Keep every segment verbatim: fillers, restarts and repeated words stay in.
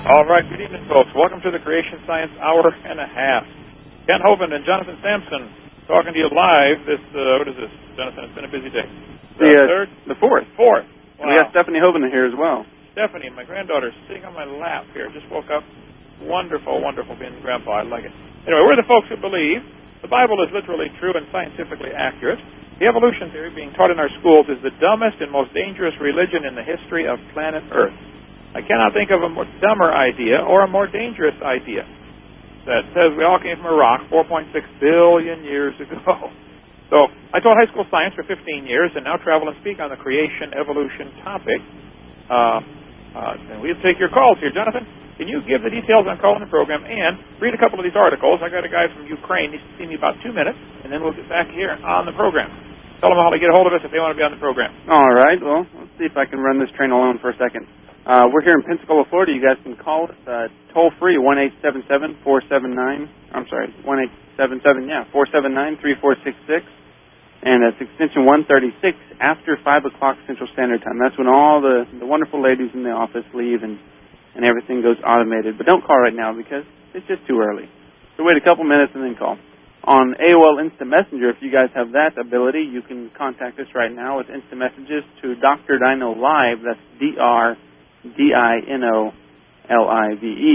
All right, good evening, folks. Welcome to the Creation Science Hour and a Half. Ken Hovind and Jonathan Sampson talking to you live this, uh, what is this, Jonathan? It's been a busy day. The, uh, uh, third? The fourth. Fourth. Wow. We got Stephanie Hovind here as well. Stephanie, my granddaughter, sitting on my lap here. Just woke up. Wonderful, wonderful being grandpa. I like it. Anyway, we're the folks who believe the Bible is literally true and scientifically accurate. The evolution theory being taught in our schools is the dumbest and most dangerous religion in the history of planet Earth. I cannot think of a more dumber idea or a more dangerous idea that says we all came from a rock four point six billion years ago. So I taught high school science for fifteen years and now travel and speak on the creation evolution topic. Uh, uh, and we'll take your calls here. Jonathan, can you give the details on calling the program and read a couple of these articles? I got a guy from Ukraine. He's see me about two minutes, and then we'll get back here on the program. Tell them how to get a hold of us if they want to be on the program. All right. Well, let's see if I can run this train alone for a second. Uh, we're here in Pensacola, Florida. You guys can call us uh, toll-free, one eight seven seven, four seven nine, I'm sorry, one eight seven seven, yeah, four seven nine, three four six six. And that's extension one thirty-six after five o'clock Central Standard Time. That's when all the, the wonderful ladies in the office leave and, and everything goes automated. But don't call right now because it's just too early. So wait a couple minutes and then call. On A O L Instant Messenger, if you guys have that ability, you can contact us right now with instant messages to Doctor Dino Live. That's D R D I N O L I V E.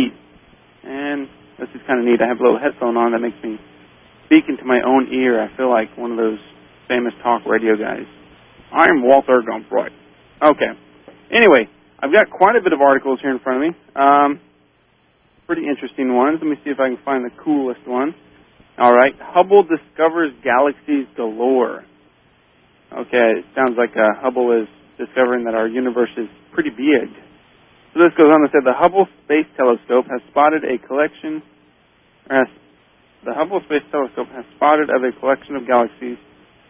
And this is kind of neat. I have a little headphone on that makes me speak into my own ear. I feel like one of those famous talk radio guys. I'm Walter Gumbright. Okay. Anyway, I've got quite a bit of articles here in front of me. Um, pretty interesting ones. Let me see if I can find the coolest one. All right. Hubble discovers galaxies galore. Okay. It sounds like uh, Hubble is discovering that our universe is pretty big. So this goes on to say the Hubble Space Telescope has spotted a collection, or has, the Hubble Space Telescope has spotted of a collection of galaxies.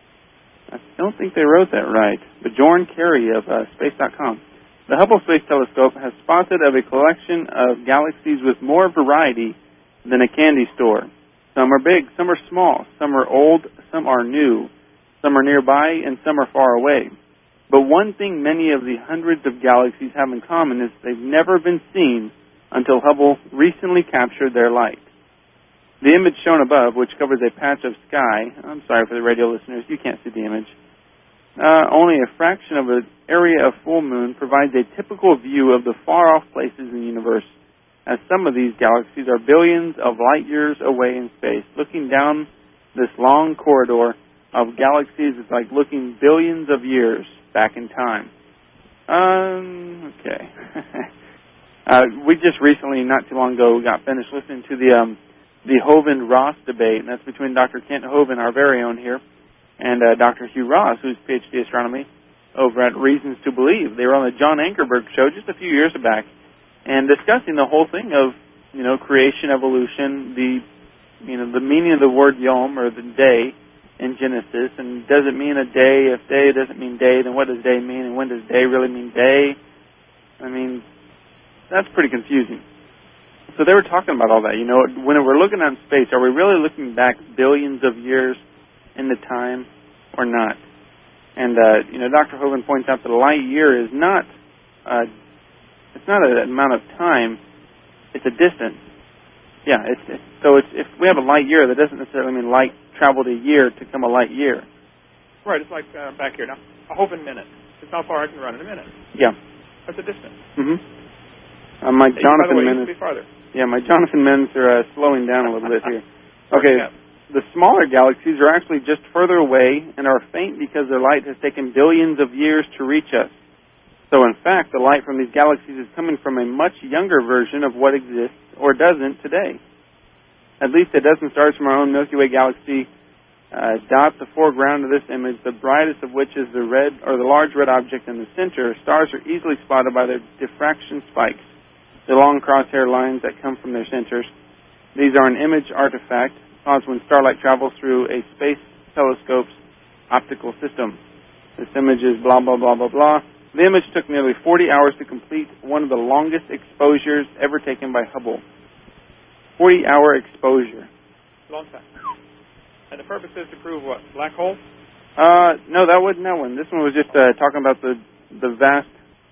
I don't think they wrote that right. But Bjorn Carey of uh, space dot com. The Hubble Space Telescope has spotted of a collection of galaxies with more variety than a candy store. Some are big, some are small, some are old, some are new, some are nearby, and some are far away. But one thing many of the hundreds of galaxies have in common is they've never been seen until Hubble recently captured their light. The image shown above, which covers a patch of sky, I'm sorry for the radio listeners, you can't see the image, uh, only a fraction of an area of full moon provides a typical view of the far-off places in the universe, as some of these galaxies are billions of light years away in space. Looking down this long corridor of galaxies is like looking billions of years back in time. Um, okay. uh, we just recently, not too long ago, got finished listening to the um, the Hovind-Ross debate, and that's between Doctor Kent Hovind, our very own here, and uh, Doctor Hugh Ross, who's P H D astronomy over at Reasons to Believe. They were on the John Ankerberg show just a few years back, and discussing the whole thing of, you know, creation, evolution, the, you know, the meaning of the word yom, or the day, in Genesis, and does it mean a day? If day doesn't mean day, then what does day mean? And when does day really mean day? I mean, that's pretty confusing. So they were talking about all that. You know, when we're looking at space, are we really looking back billions of years into time or not? And, uh, you know, Doctor Hovind points out that a light year is not, uh, it's not an amount of time, it's a distance. Yeah, it's, it's so it's, if we have a light year, that doesn't necessarily mean light traveled a year to come a light year. Right, it's like uh, back here now. A Hovind minute. It's how far I can run in a minute. Yeah. That's a distance. Mm-hmm. Uh, my hey, Jonathan by the way, minutes. You can be farther. Yeah, my Jonathan minutes are uh, slowing down a little bit here. Okay, yeah. The smaller galaxies are actually just further away and are faint because their light has taken billions of years to reach us. So, in fact, the light from these galaxies is coming from a much younger version of what exists or doesn't today. At least a dozen stars from our own Milky Way galaxy uh, dot the foreground of this image, the brightest of which is the red or the large red object in the center. Stars are easily spotted by their diffraction spikes, the long crosshair lines that come from their centers. These are an image artifact caused when starlight travels through a space telescope's optical system. This image is blah, blah, blah, blah, blah. The image took nearly forty hours to complete, one of the longest exposures ever taken by Hubble. forty-hour exposure. Long time. And the purpose is to prove what? Black hole? Uh, no, that wasn't that one. This one was just uh, talking about the the vast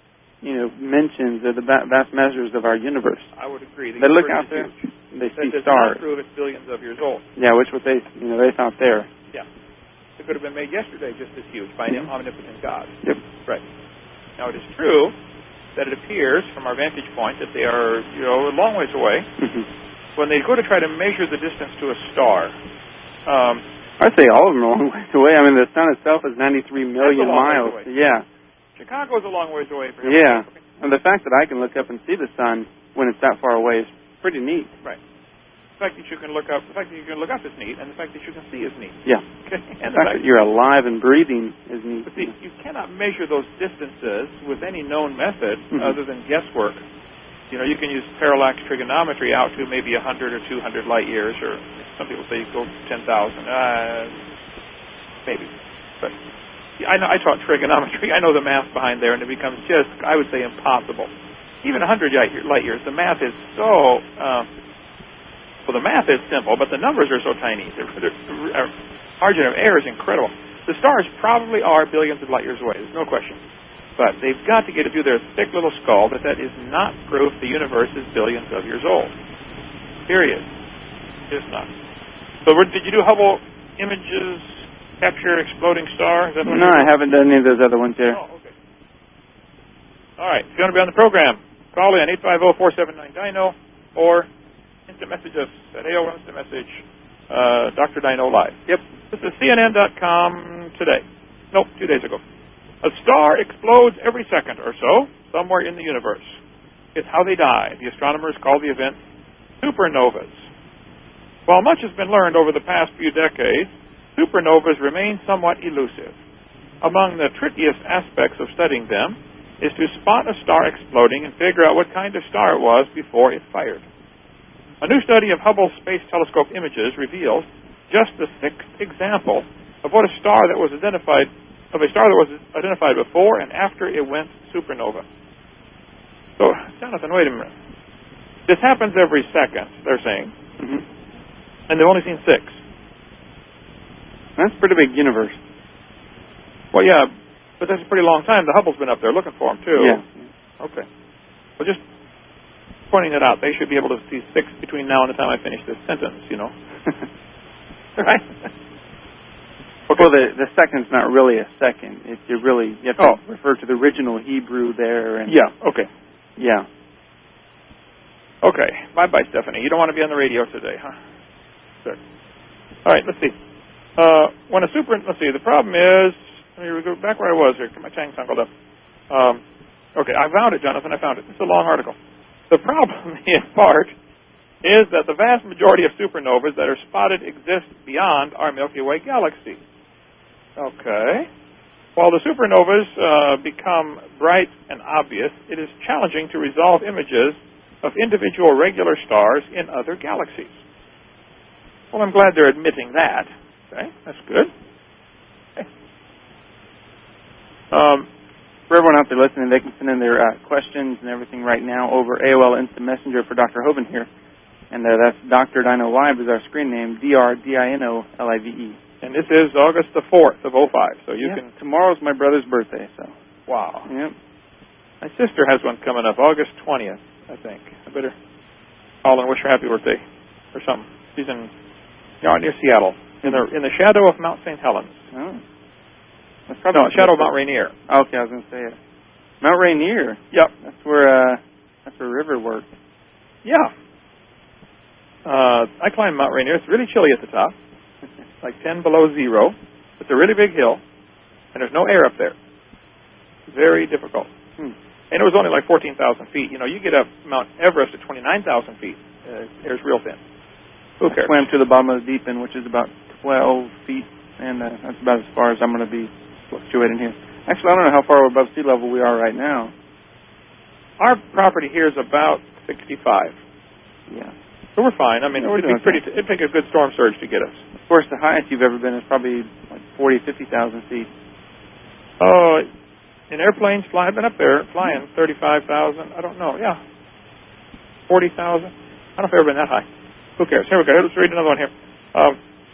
you know, mentions or the vast measures of our universe. I would agree. The they look out there, huge. they that see does stars. Not prove it's billions of years old. Yeah, which what they, you know, they thought there. Yeah, it could have been made yesterday just as huge by an omnipotent God. Yep. Right. Now it is true that it appears from our vantage point that they are, you know, a long ways away. Mm-hmm. When they go to try to measure the distance to a star. Um, I'd say all of them are a long ways away. I mean, the sun itself is ninety-three million miles. Yeah. Chicago's a long ways away. For yeah. And the fact that I can look up and see the sun when it's that far away is pretty neat. Right. The fact that you can look up, the fact that you can look up is neat, and the fact that you can see is neat. Yeah. Okay. And the, the fact, fact that you're alive and breathing is neat. But see, you cannot measure those distances with any known method mm-hmm. other than guesswork. You know, you can use parallax trigonometry out to maybe one hundred or two hundred light years, or some people say you go ten thousand. Uh, maybe. But yeah, I know I taught trigonometry. I know the math behind there, and it becomes just, I would say, impossible. Even one hundred light years, the math is so, uh, well, the math is simple, but the numbers are so tiny. The margin of error is incredible. The stars probably are billions of light years away. There's no question. But they've got to get it through their thick little skull that that is not proof the universe is billions of years old. Period. It's not. So did you do Hubble images, capture exploding star? Is that what no, I haven't done any of those other ones there. Oh, okay. All right. If you want to be on the program, call in eight five zero, four seven nine, Dino or instant message us at A O L Instant Message, uh, Doctor Dino Live. Yep. This is C N N dot com today. Nope, two days ago. A star explodes every second or so somewhere in the universe. It's how they die. The astronomers call the event supernovas. While much has been learned over the past few decades, supernovas remain somewhat elusive. Among the trickiest aspects of studying them is to spot a star exploding and figure out what kind of star it was before it fired. A new study of Hubble Space Telescope images reveals just the sixth example of what a star that was identified of a star that was identified before and after it went supernova. So, Jonathan, wait a minute. This happens every second, they're saying. Mm-hmm. And they've only seen six. That's a pretty big universe. Well, yeah, but that's a pretty long time. The Hubble's been up there looking for them, too. Yeah. Okay. Well, just pointing it out, they should be able to see six between now and the time I finish this sentence, you know. Right? Okay. Well, the the second's not really a second. It's you really you have to oh. refer to the original Hebrew there. And yeah. Okay. Yeah. Okay. Bye, bye, Stephanie. You don't want to be on the radio today, huh? Sure. All right. Let's see. Uh, when a super. Let's see. The problem is. Let me go back where I was here. My tang tangled up. Um, okay. I found it, Jonathan. I found it. It's a long article. The problem, in part, is that the vast majority of supernovas that are spotted exist beyond our Milky Way galaxy. Okay. While the supernovas uh, become bright and obvious, it is challenging to resolve images of individual regular stars in other galaxies. Well, I'm glad they're admitting that. Okay, that's good. Okay. Um, for everyone out there listening, they can send in their uh, questions and everything right now over A O L Instant Messenger for Doctor Hovind here. And uh, that's Doctor Dino Live is our screen name, D R D I N O L I V E. And this is August the fourth of oh five, so you yeah. can... Tomorrow's my brother's birthday, so... Wow. Yep. My sister has one coming up, August twentieth, I think. I better call and wish her happy birthday or something. She's in, you know, near Seattle, in the in the shadow of Mount Saint Helens. Oh. That's probably no, shadow of Mount Rainier. Okay, I was going to say it. Mount Rainier? Yep. That's where, uh, that's where River works. Yeah. Uh, I climbed Mount Rainier. It's really chilly at the top. It's like ten below zero. It's a really big hill, and there's no air up there. Very difficult. Hmm. And it was only like fourteen thousand feet. You know, you get up Mount Everest at twenty-nine thousand feet. Uh, air's real thin. Who cares? I swam to the bottom of the deep end, which is about twelve feet, and uh, that's about as far as I'm going to be fluctuating here. Actually, I don't know how far above sea level we are right now. Our property here is about sixty-five. Yeah. So we're fine. I mean, yeah, it'd be pretty. T- it'd take a good storm surge to get us. Of course, the highest you've ever been is probably like forty, fifty thousand feet. Oh, in airplanes flying, I've been up there flying thirty-five thousand. I don't know. Yeah, forty thousand. I don't know if I've ever been that high. Who cares? Here we go. Let's read another one here. Um,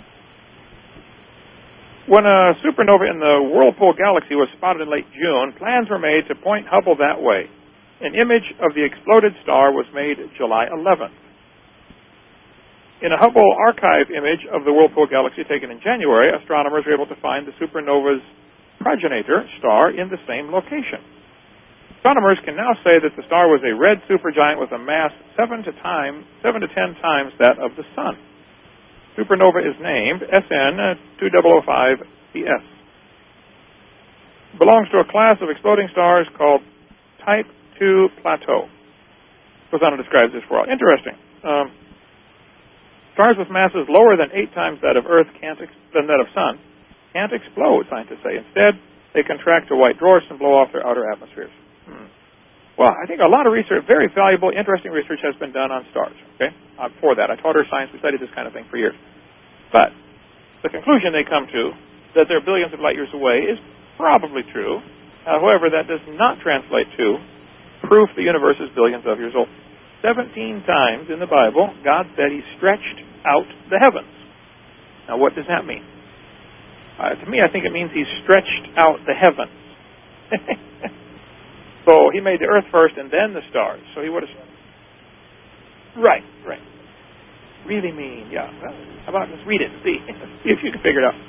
when a supernova in the Whirlpool Galaxy was spotted in late June, plans were made to point Hubble that way. An image of the exploded star was made July eleventh. In a Hubble archive image of the Whirlpool galaxy taken in January, astronomers were able to find the supernova's progenitor star in the same location. Astronomers can now say that the star was a red supergiant with a mass seven to, time, seven to ten times that of the Sun. Supernova is named S N two thousand five P S. Belongs to a class of exploding stars called Type two Plateau. Goes on to describe this for all. Interesting. Um, Stars with masses lower than eight times that of Earth can't ex- than that of Sun can't explode, scientists say. Instead, they contract to white dwarfs and blow off their outer atmospheres. Hmm. Well, I think a lot of research, very valuable, interesting research has been done on stars. Okay, uh, for that, I taught her science. We studied this kind of thing for years. But the conclusion they come to, that they're billions of light years away, is probably true. However, that does not translate to proof the universe is billions of years old. Seventeen times in the Bible, God said He stretched out the heavens. Now, what does that mean? Uh, to me, I think it means He stretched out the heavens. So He made the earth first and then the stars. So He would have... Right, right. Really mean, yeah. Well, how about let's read it and see. See if you can figure it out.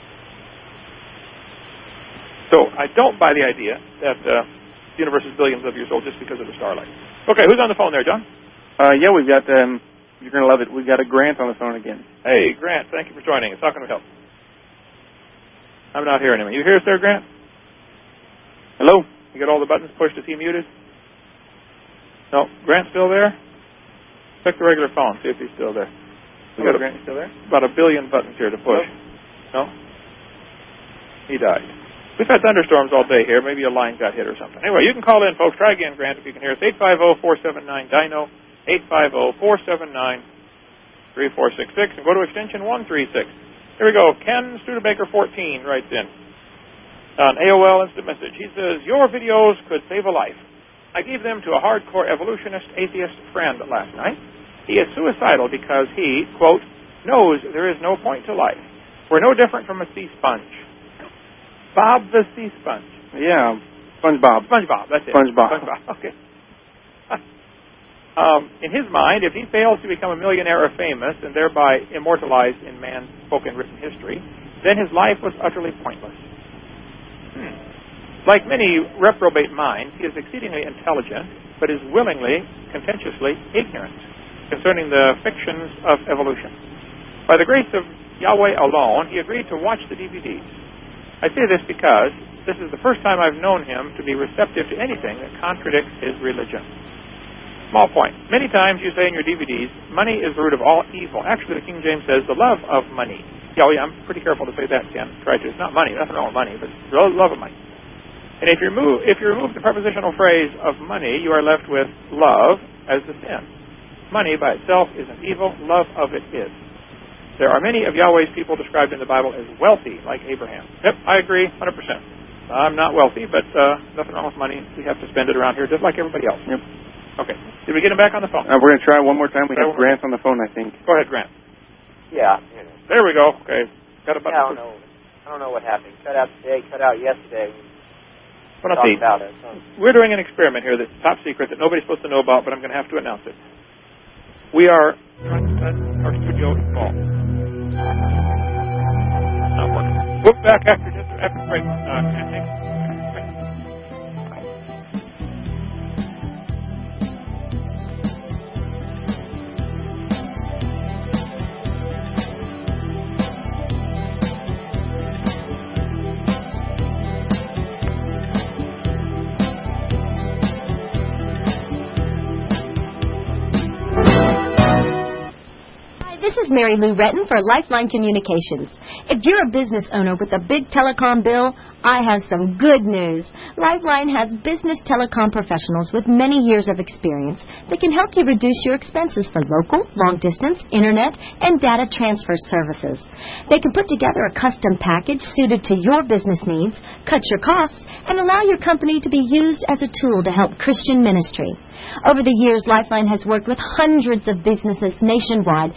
So I don't buy the idea that uh, the universe is billions of years old just because of the starlight. Okay, who's on the phone there, John? Uh, yeah, we've got, um, you're going to love it, we've got a Grant on the phone again. Hey, Grant, thank you for joining us. How can we help? I'm not hearing him. You hear us there, Grant? Hello? You got all the buttons pushed? Is he muted? No. Grant still there? Check the regular phone, see if he's still there. We got a, Grant still there? About a billion buttons here to push. No? He died. We've had thunderstorms all day here. Maybe a line got hit or something. Anyway, you can call in, folks. Try again, Grant, if you can hear us. eight five zero, four seven nine, D I N O, eight five zero, four seven nine, three four six six, and go to extension one three six. Here we go. Ken Studebaker fourteen writes in on A O L Instant Message. He says, your videos could save a life. I gave them to a hardcore evolutionist atheist friend last night. He is suicidal because he, quote, knows there is no point to life. We're no different from a sea sponge. Bob the Sea Sponge. Yeah, SpongeBob. SpongeBob, that's it. SpongeBob. SpongeBob, okay. um, in his mind, if he fails to become a millionaire or famous and thereby immortalized in man's spoken written history, then his life was utterly pointless. Hmm. Like many reprobate minds, he is exceedingly intelligent, but is willingly, contentiously ignorant concerning the fictions of evolution. By the grace of Yahweh alone, he agreed to watch the D V Ds. I say this because this is the first time I've known him to be receptive to anything that contradicts his religion. Small point. Many times you say in your D V Ds, money is the root of all evil. Actually, the King James says the love of money. Yeah, oh yeah, I'm pretty careful to say that, Ken. Try to. It's not money. Nothing wrong with money, but the love of money. And if you remove, if you remove the prepositional phrase of money, you are left with love as the sin. Money by itself isn't evil. Love of it is. There are many of Yahweh's people described in the Bible as wealthy, like Abraham. Yep, I agree, one hundred percent. I'm not wealthy, but uh, nothing wrong with money. We have to spend it around here just like everybody else. Yep. Okay. Did we get him back on the phone? Uh, we're going to try one more time. We try have Grant on the phone, I think. Go ahead, Grant. Yeah. There we go. Okay. Got a button. Yeah, I don't know. I don't know what happened. Cut out today, cut out yesterday. Well, not the, about it. So. We're doing an experiment here that's top secret that nobody's supposed to know about, but I'm going to have to announce it. We are trying to set our studio in fall. Not working. We'll be back after just after the break. Uh, thanks. This is Mary Lou Retton for Lifeline Communications. If you're a business owner with a big telecom bill, I have some good news. Lifeline has business telecom professionals with many years of experience that can help you reduce your expenses for local, long-distance, internet, and data transfer services. They can put together a custom package suited to your business needs, cut your costs, and allow your company to be used as a tool to help Christian ministry. Over the years, Lifeline has worked with hundreds of businesses nationwide to cut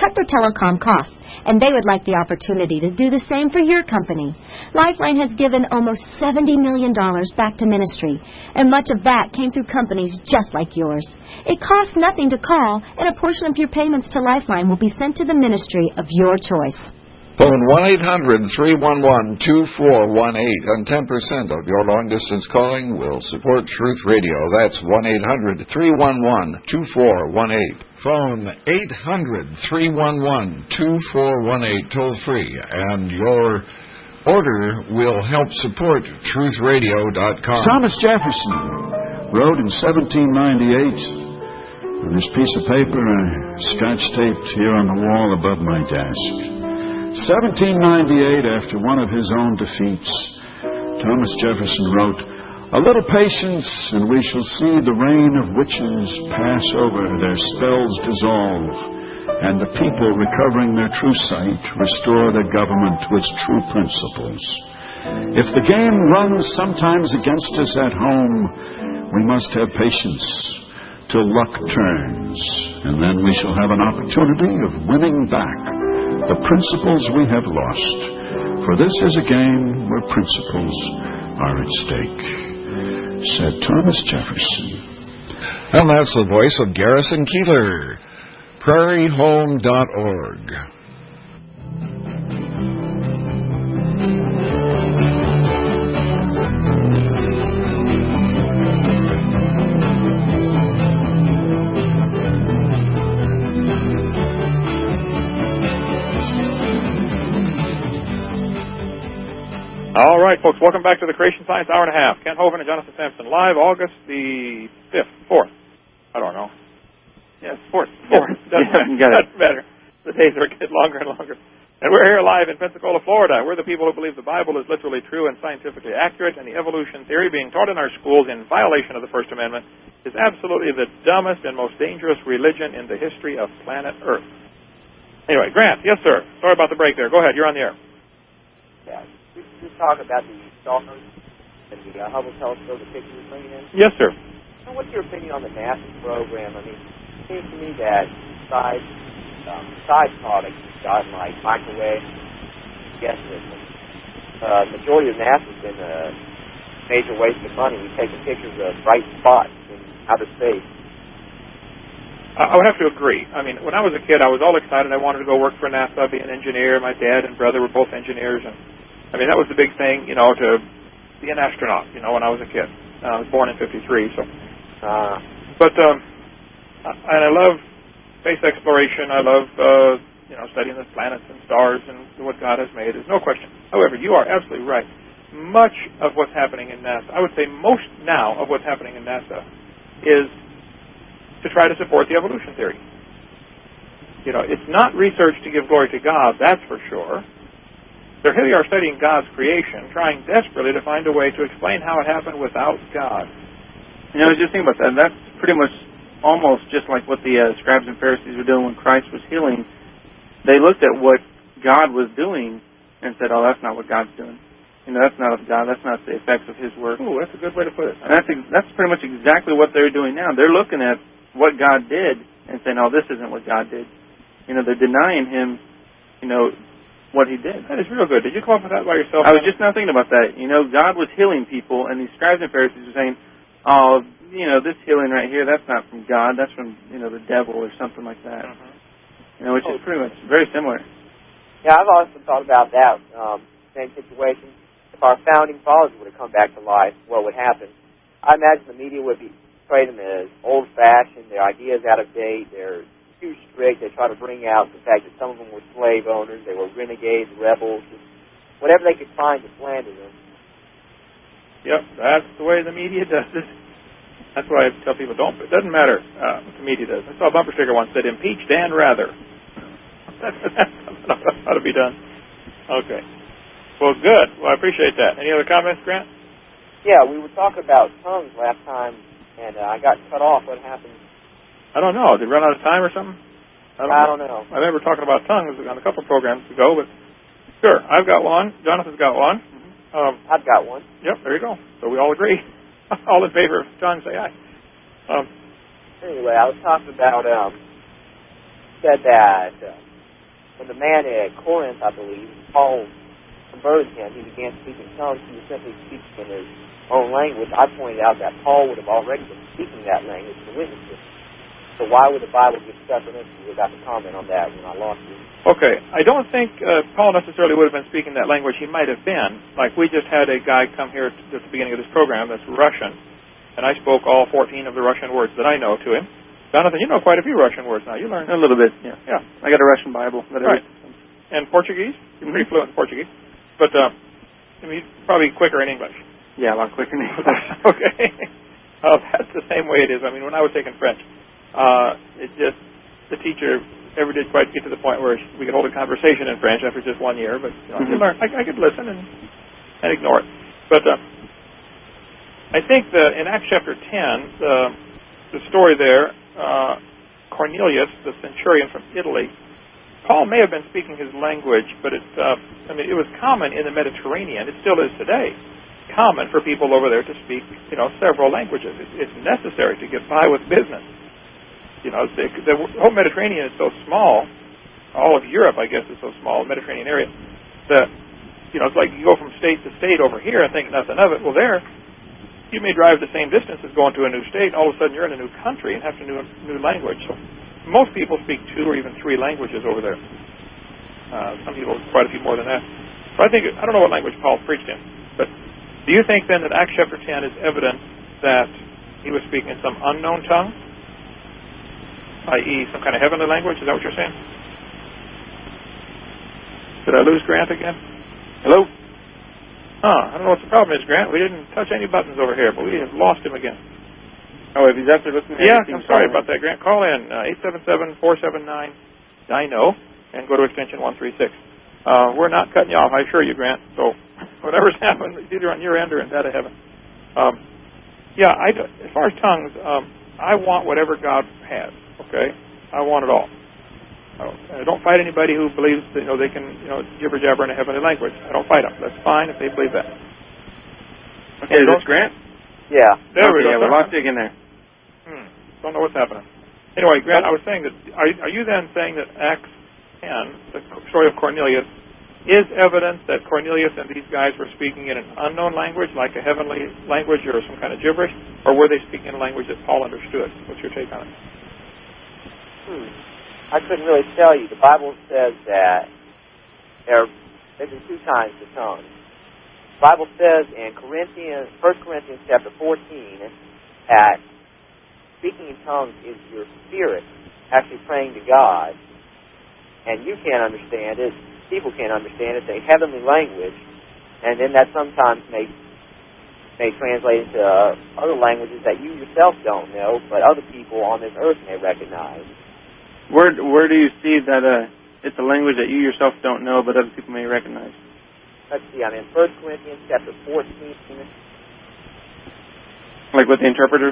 cut their telecom costs, and they would like the opportunity to do the same for your company. Lifeline has given almost seventy million dollars back to ministry, and much of that came through companies just like yours. It costs nothing to call, and a portion of your payments to Lifeline will be sent to the ministry of your choice. Phone one eight hundred, three one one, two four one eight, and ten percent of your long-distance calling will support Truth Radio. That's one eight hundred, three one one, two four one eight. Phone eight hundred, three one one, two four one eight, toll-free, and your order will help support truth radio dot com. Thomas Jefferson wrote in seventeen ninety-eight on this piece of paper, uh, scotch-taped here on the wall above my desk. seventeen ninety-eight, after one of his own defeats, Thomas Jefferson wrote, "A little patience, and we shall see the reign of witches pass over, their spells dissolve, and the people, recovering their true sight, restore their government to its true principles. If the game runs sometimes against us at home, we must have patience till luck turns, and then we shall have an opportunity of winning back the principles we have lost. For this is a game where principles are at stake," said Thomas Jefferson. And that's the voice of Garrison Keillor, prairie home dot org. All right, folks, welcome back to the Creation Science Hour and a Half. Kent Hovind and Jonathan Sampson, live August the fifth, fourth. I don't know. Yes, fourth, fourth. Doesn't, yeah, doesn't matter. The days are getting longer and longer. And we're here live in Pensacola, Florida. We're the people who believe the Bible is literally true and scientifically accurate, and the evolution theory being taught in our schools in violation of the First Amendment is absolutely the dumbest and most dangerous religion in the history of planet Earth. Anyway, Grant, yes, sir. Sorry about the break there. Go ahead. You're on the air. Yeah. We, we talk about the stars and the uh, Hubble telescope, the pictures we're bringing in. Yes, sir. So what's your opinion on the NASA program? I mean, it seems to me that besides um, side products we've gotten like microwave, yes, the uh, majority of NASA has been a major waste of money. We've taken pictures of bright spots in outer space. I would have to agree. I mean, when I was a kid, I was all excited. I wanted to go work for NASA, be an engineer. My dad and brother were both engineers, and I mean, that was the big thing, you know, to be an astronaut, you know, when I was a kid. Uh, I was born in fifty-three, so. Uh, but, um, and I love space exploration. I love, uh, you know, studying the planets and stars and what God has made. There's no question. However, you are absolutely right. Much of what's happening in NASA, I would say most now of what's happening in NASA is to try to support the evolution theory. You know, it's not research to give glory to God, that's for sure. They're here we are studying God's creation, trying desperately to find a way to explain how it happened without God. You know, I was just thinking about that. That's pretty much almost just like what the uh, scribes and Pharisees were doing when Christ was healing. They looked at what God was doing and said, "Oh, that's not what God's doing. You know, that's not of God. That's not the effects of His work." Ooh, that's a good way to put it. And that's that's pretty much exactly what they're doing now. They're looking at what God did and saying, "Oh, this isn't what God did." You know, they're denying Him, you know, what He did. That is real good. Did you come up with that by yourself? I was just now thinking about that. You know, God was healing people, and these scribes and Pharisees were saying, "Oh, you know, this healing right here, that's not from God. That's from, you know, the devil or something like that." Mm-hmm. You know, which oh. is pretty much very similar. Yeah, I've also thought about that um, same situation. If our founding fathers would have come back to life, what would happen? I imagine the media would be portray them as old-fashioned. Their ideas out of date. They're too strict. They try to bring out the fact that some of them were slave owners. They were renegades, rebels, whatever they could find to slander them. Yep, that's the way the media does it. That's why I tell people, don't. It doesn't matter uh, what the media does. I saw a bumper sticker once that said, "Impeach Dan Rather." That's, that's something that ought to be done. Okay. Well, good. Well, I appreciate that. Any other comments, Grant? Yeah, we were talking about tongues last time, and uh, I got cut off. What happened? I don't know. Did it run out of time or something? I don't, I know. don't know. I remember talking about tongues on a couple of programs ago, but sure, I've got one. Jonathan's got one. Mm-hmm. Um, I've got one. Yep, there you go. So we all agree. All in favor of tongues, say aye. Um, anyway, I was talking about, um, said that uh, when the man at Corinth, I believe, Paul converted him, he began speaking tongues. He was simply speaking in his own language. I pointed out that Paul would have already been speaking that language to witnesses. So why would the Bible get stuck in it? You got to comment on that when I lost you. Okay. I don't think uh, Paul necessarily would have been speaking that language. He might have been. Like, we just had a guy come here at the beginning of this program that's Russian, and I spoke all fourteen of the Russian words that I know to him. Jonathan, you know quite a few Russian words now. You learned a little bit, yeah. Yeah. I got a Russian Bible. That right. And Portuguese? You're pretty fluent in Portuguese. But uh, I mean, probably quicker in English. Yeah, a lot quicker in English. Okay. Uh, that's the same way it is. I mean, when I was taking French, uh, it just, the teacher never did quite get to the point where we could hold a conversation in French after just one year. But you know, mm-hmm. you learn, I, I could listen and, and ignore it. But uh, I think that in Acts chapter ten, the, the story there, uh, Cornelius, the centurion from Italy, Paul may have been speaking his language, but it, uh, I mean, it was common in the Mediterranean. It still is today. Common for people over there to speak, you know, several languages. It's, it's necessary to get by with business. You know, the, the whole Mediterranean is so small. All of Europe, I guess, is so small. The Mediterranean area that, you know, it's like you go from state to state over here and think nothing of it. Well, there, you may drive the same distance as going to a new state, and all of a sudden you're in a new country and have to know a new language. So most people speak two or even three languages over there. Uh, some people quite a few more than that. So I think, I don't know what language Paul preached in, but do you think then that Acts chapter ten is evidence that he was speaking in some unknown tongue, that is some kind of heavenly language? Is that what you're saying? Did I lose Grant again? Hello? Huh, I don't know what the problem is, Grant. We didn't touch any buttons over here, but we have lost him again. Oh, if he's after listening to Yeah, I'm sorry about that, Grant. Call in, uh, eight seven seven, four seven nine, D I N O, and go to extension one three six. Uh, we're not cutting you off, I assure you, Grant. So whatever's happened, it's either on your end or in that of heaven. Um, yeah, I, as far as tongues, um, I want whatever God has, okay? I want it all. I don't, I don't fight anybody who believes that, you know, they can, you know, jibber-jabber in a heavenly language. I don't fight them. That's fine if they believe that. Okay, is this Grant? Yeah. There okay, we go. Yeah, we lost you again there. Hmm. Don't know what's happening. Anyway, Grant, I was saying that, are, are you then saying that Acts ten, the story of Cornelius, is evidence that Cornelius and these guys were speaking in an unknown language, like a heavenly language or some kind of gibberish, or were they speaking in a language that Paul understood? What's your take on it? Hmm. I couldn't really tell you. The Bible says that there, there's been two kinds of tongues. The Bible says in Corinthians, First Corinthians chapter fourteen, that speaking in tongues is your spirit actually praying to God. And you can't understand it. People can't understand it. It's a heavenly language. And then that sometimes may may translate into uh, other languages that you yourself don't know, but other people on this earth may recognize. Where where do you see that uh, it's a language that you yourself don't know, but other people may recognize? Let's see. I'm in First Corinthians chapter fourteen. Like with the interpreters?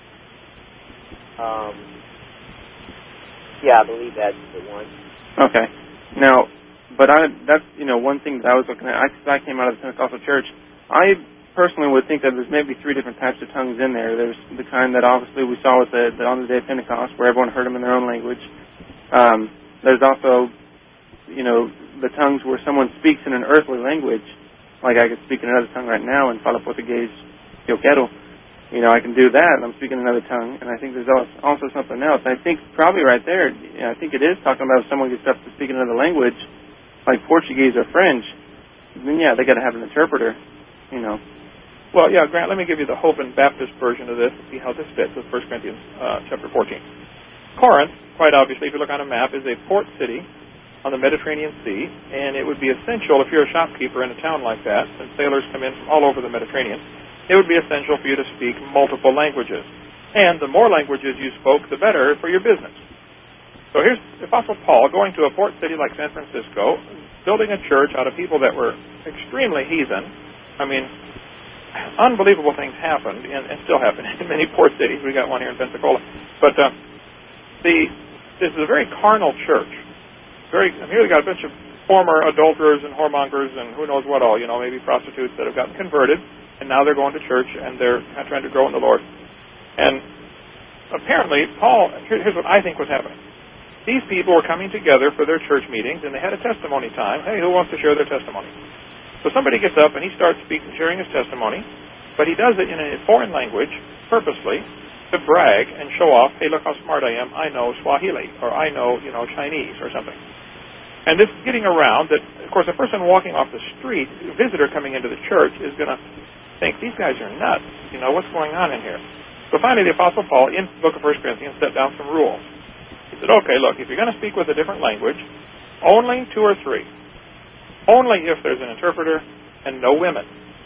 Um, yeah, I believe that's the one. Okay. Now, but I that's, you know, one thing that I was looking at. I, I came out of the Pentecostal church. I personally would think that there's maybe three different types of tongues in there. There's the kind that obviously we saw with the, the on the day of Pentecost, where everyone heard them in their own language. Um, there's also, you know, the tongues where someone speaks in an earthly language, like I could speak in another tongue right now and fala português, eu quero. You know, I can do that, and I'm speaking another tongue. And I think there's also something else. I think probably right there, you know, I think it is talking about if someone gets up to speak another language, like Portuguese or French, then yeah, they got to have an interpreter, you know. Well, yeah, Grant, let me give you the Hope and Baptist version of this and see how this fits with First Corinthians uh, chapter fourteen. Corinth, quite obviously, if you look on a map, is a port city on the Mediterranean Sea, and it would be essential if you're a shopkeeper in a town like that, and sailors come in from all over the Mediterranean, it would be essential for you to speak multiple languages. And the more languages you spoke, the better for your business. So here's Apostle Paul going to a port city like San Francisco, building a church out of people that were extremely heathen. I mean, unbelievable things happened, and, and still happen in many port cities. We got one here in Pensacola. But uh, the this is a very carnal church. Very, and here we got a bunch of former adulterers and whoremongers and who knows what all, you know, maybe prostitutes that have gotten converted, and now they're going to church, and they're trying to grow in the Lord. And apparently, Paul, here, here's what I think was happening. these people were coming together for their church meetings, and they had a testimony time. Hey, who wants to share their testimony? So somebody gets up, and he starts speaking, sharing his testimony, but he does it in a foreign language, purposely, to brag and show off, hey, look how smart I am. I know Swahili, or I know, you know, Chinese, or something. And this is getting around that, of course, a person walking off the street, a visitor coming into the church, is going to think, these guys are nuts. You know, what's going on in here? So finally, the Apostle Paul, in the book of First Corinthians, set down some rules. He said, okay, look, if you're going to speak with a different language, only two or three. Only if there's an interpreter and no women.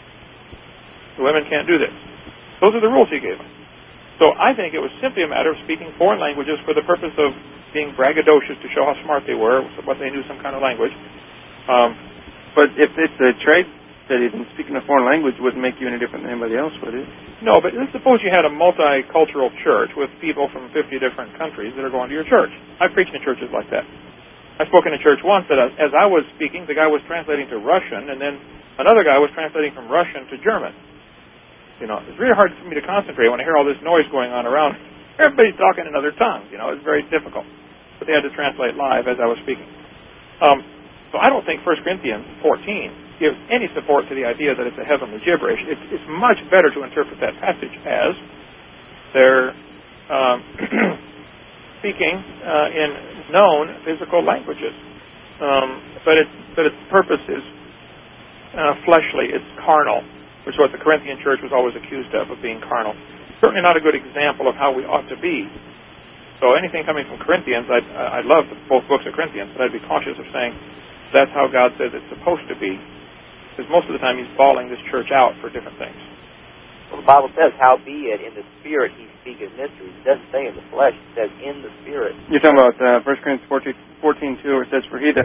The women can't do this. Those are the rules he gave them. So I think it was simply a matter of speaking foreign languages for the purpose of being braggadocious to show how smart they were, what they knew some kind of language. Um, but if it's a trade study, then speaking a foreign language wouldn't make you any different than anybody else, would it? No, but let's suppose you had a multicultural church with people from fifty different countries that are going to your church. I've preached in churches like that. I spoke in a church once that as I was speaking, the guy was translating to Russian, and then another guy was translating from Russian to German. You know, it's really hard for me to concentrate when I hear all this noise going on around. Everybody's talking in other tongues. You know, it's very difficult. But they had to translate live as I was speaking. Um, so I don't think First Corinthians fourteen gives any support to the idea that it's a heavenly gibberish. It's, it's much better to interpret that passage as they're um, speaking uh, in known physical languages. Um, but, it, but its purpose is uh, fleshly. It's carnal, which is what the Corinthian church was always accused of, of being carnal. Certainly not a good example of how we ought to be. So anything coming from Corinthians, I, I love both books of Corinthians, but I'd be cautious of saying that's how God says it's supposed to be, because most of the time he's bawling this church out for different things. Well, the Bible says, howbeit in the Spirit he speaketh mysteries. It doesn't say in the flesh, it says in the Spirit. You're talking about uh, First Corinthians fourteen two, where it says, for he that...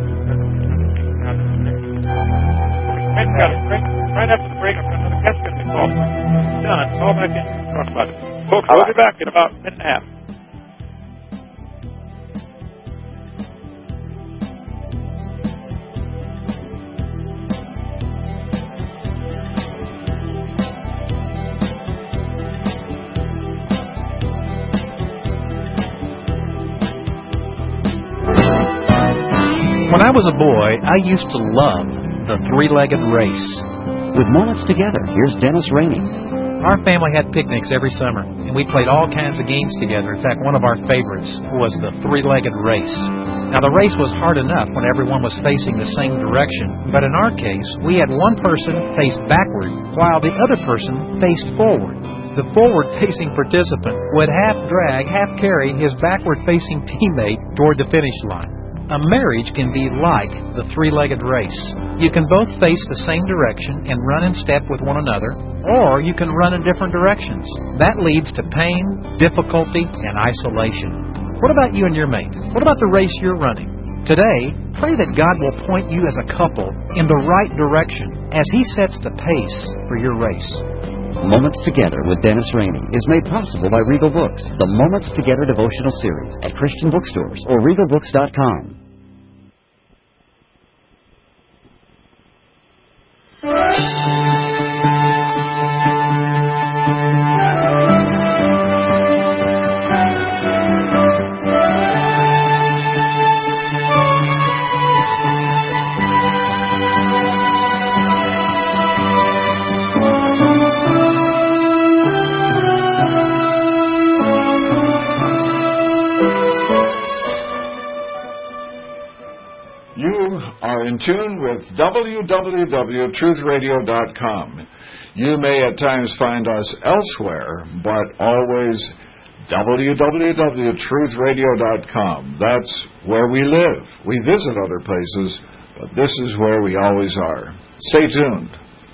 Right after the break, I've got another guest going to be called. Done. Call back in and talk about it. Folks, we'll be back in about a minute and a half. When I was a boy, I used to love the three-legged race. With Moments Together, here's Dennis Rainey. Our family had picnics every summer, and we played all kinds of games together. In fact, one of our favorites was the three-legged race. Now, the race was hard enough when everyone was facing the same direction, but in our case, we had one person face backward while the other person faced forward. The forward-facing participant would half-drag, half-carry his backward-facing teammate toward the finish line. A marriage can be like the three-legged race. You can both face the same direction and run in step with one another, or you can run in different directions. That leads to pain, difficulty, and isolation. What about you and your mate? What about the race you're running? Today, pray that God will point you as a couple in the right direction as He sets the pace for your race. Moments Together with Dennis Rainey is made possible by Regal Books, the Moments Together devotional series at Christian bookstores or regal books dot com. In tune with w w w dot truth radio dot com. You may at times find us elsewhere, but always w w w dot truth radio dot com. That's where we live. We visit other places, but this is where we always are. Stay tuned.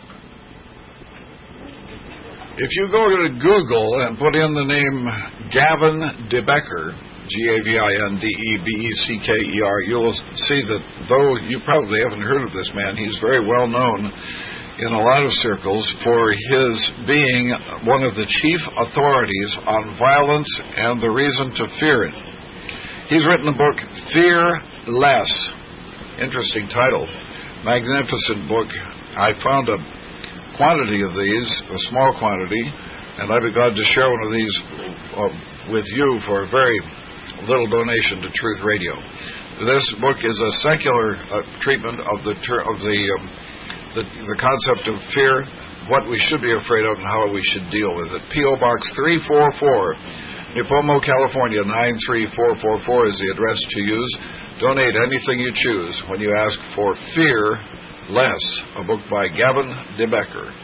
If you go to Google and put in the name Gavin DeBecker, G A V I N D E B E C K E R, you'll see that though you probably haven't heard of this man, he's very well known in a lot of circles for his being one of the chief authorities on violence and the reason to fear it. He's written a book, Fear Less. Interesting title. Magnificent book. I found a quantity of these, a small quantity, and I'd be glad to share one of these uh, with you for a very little donation to Truth Radio. This book is a secular uh, treatment of the ter- of the, um, the the concept of fear, what we should be afraid of, and how we should deal with it. P O Box three forty-four, Nipomo, California nine three four four four is the address to use. Donate anything you choose when you ask for Fear Less, a book by Gavin De Becker.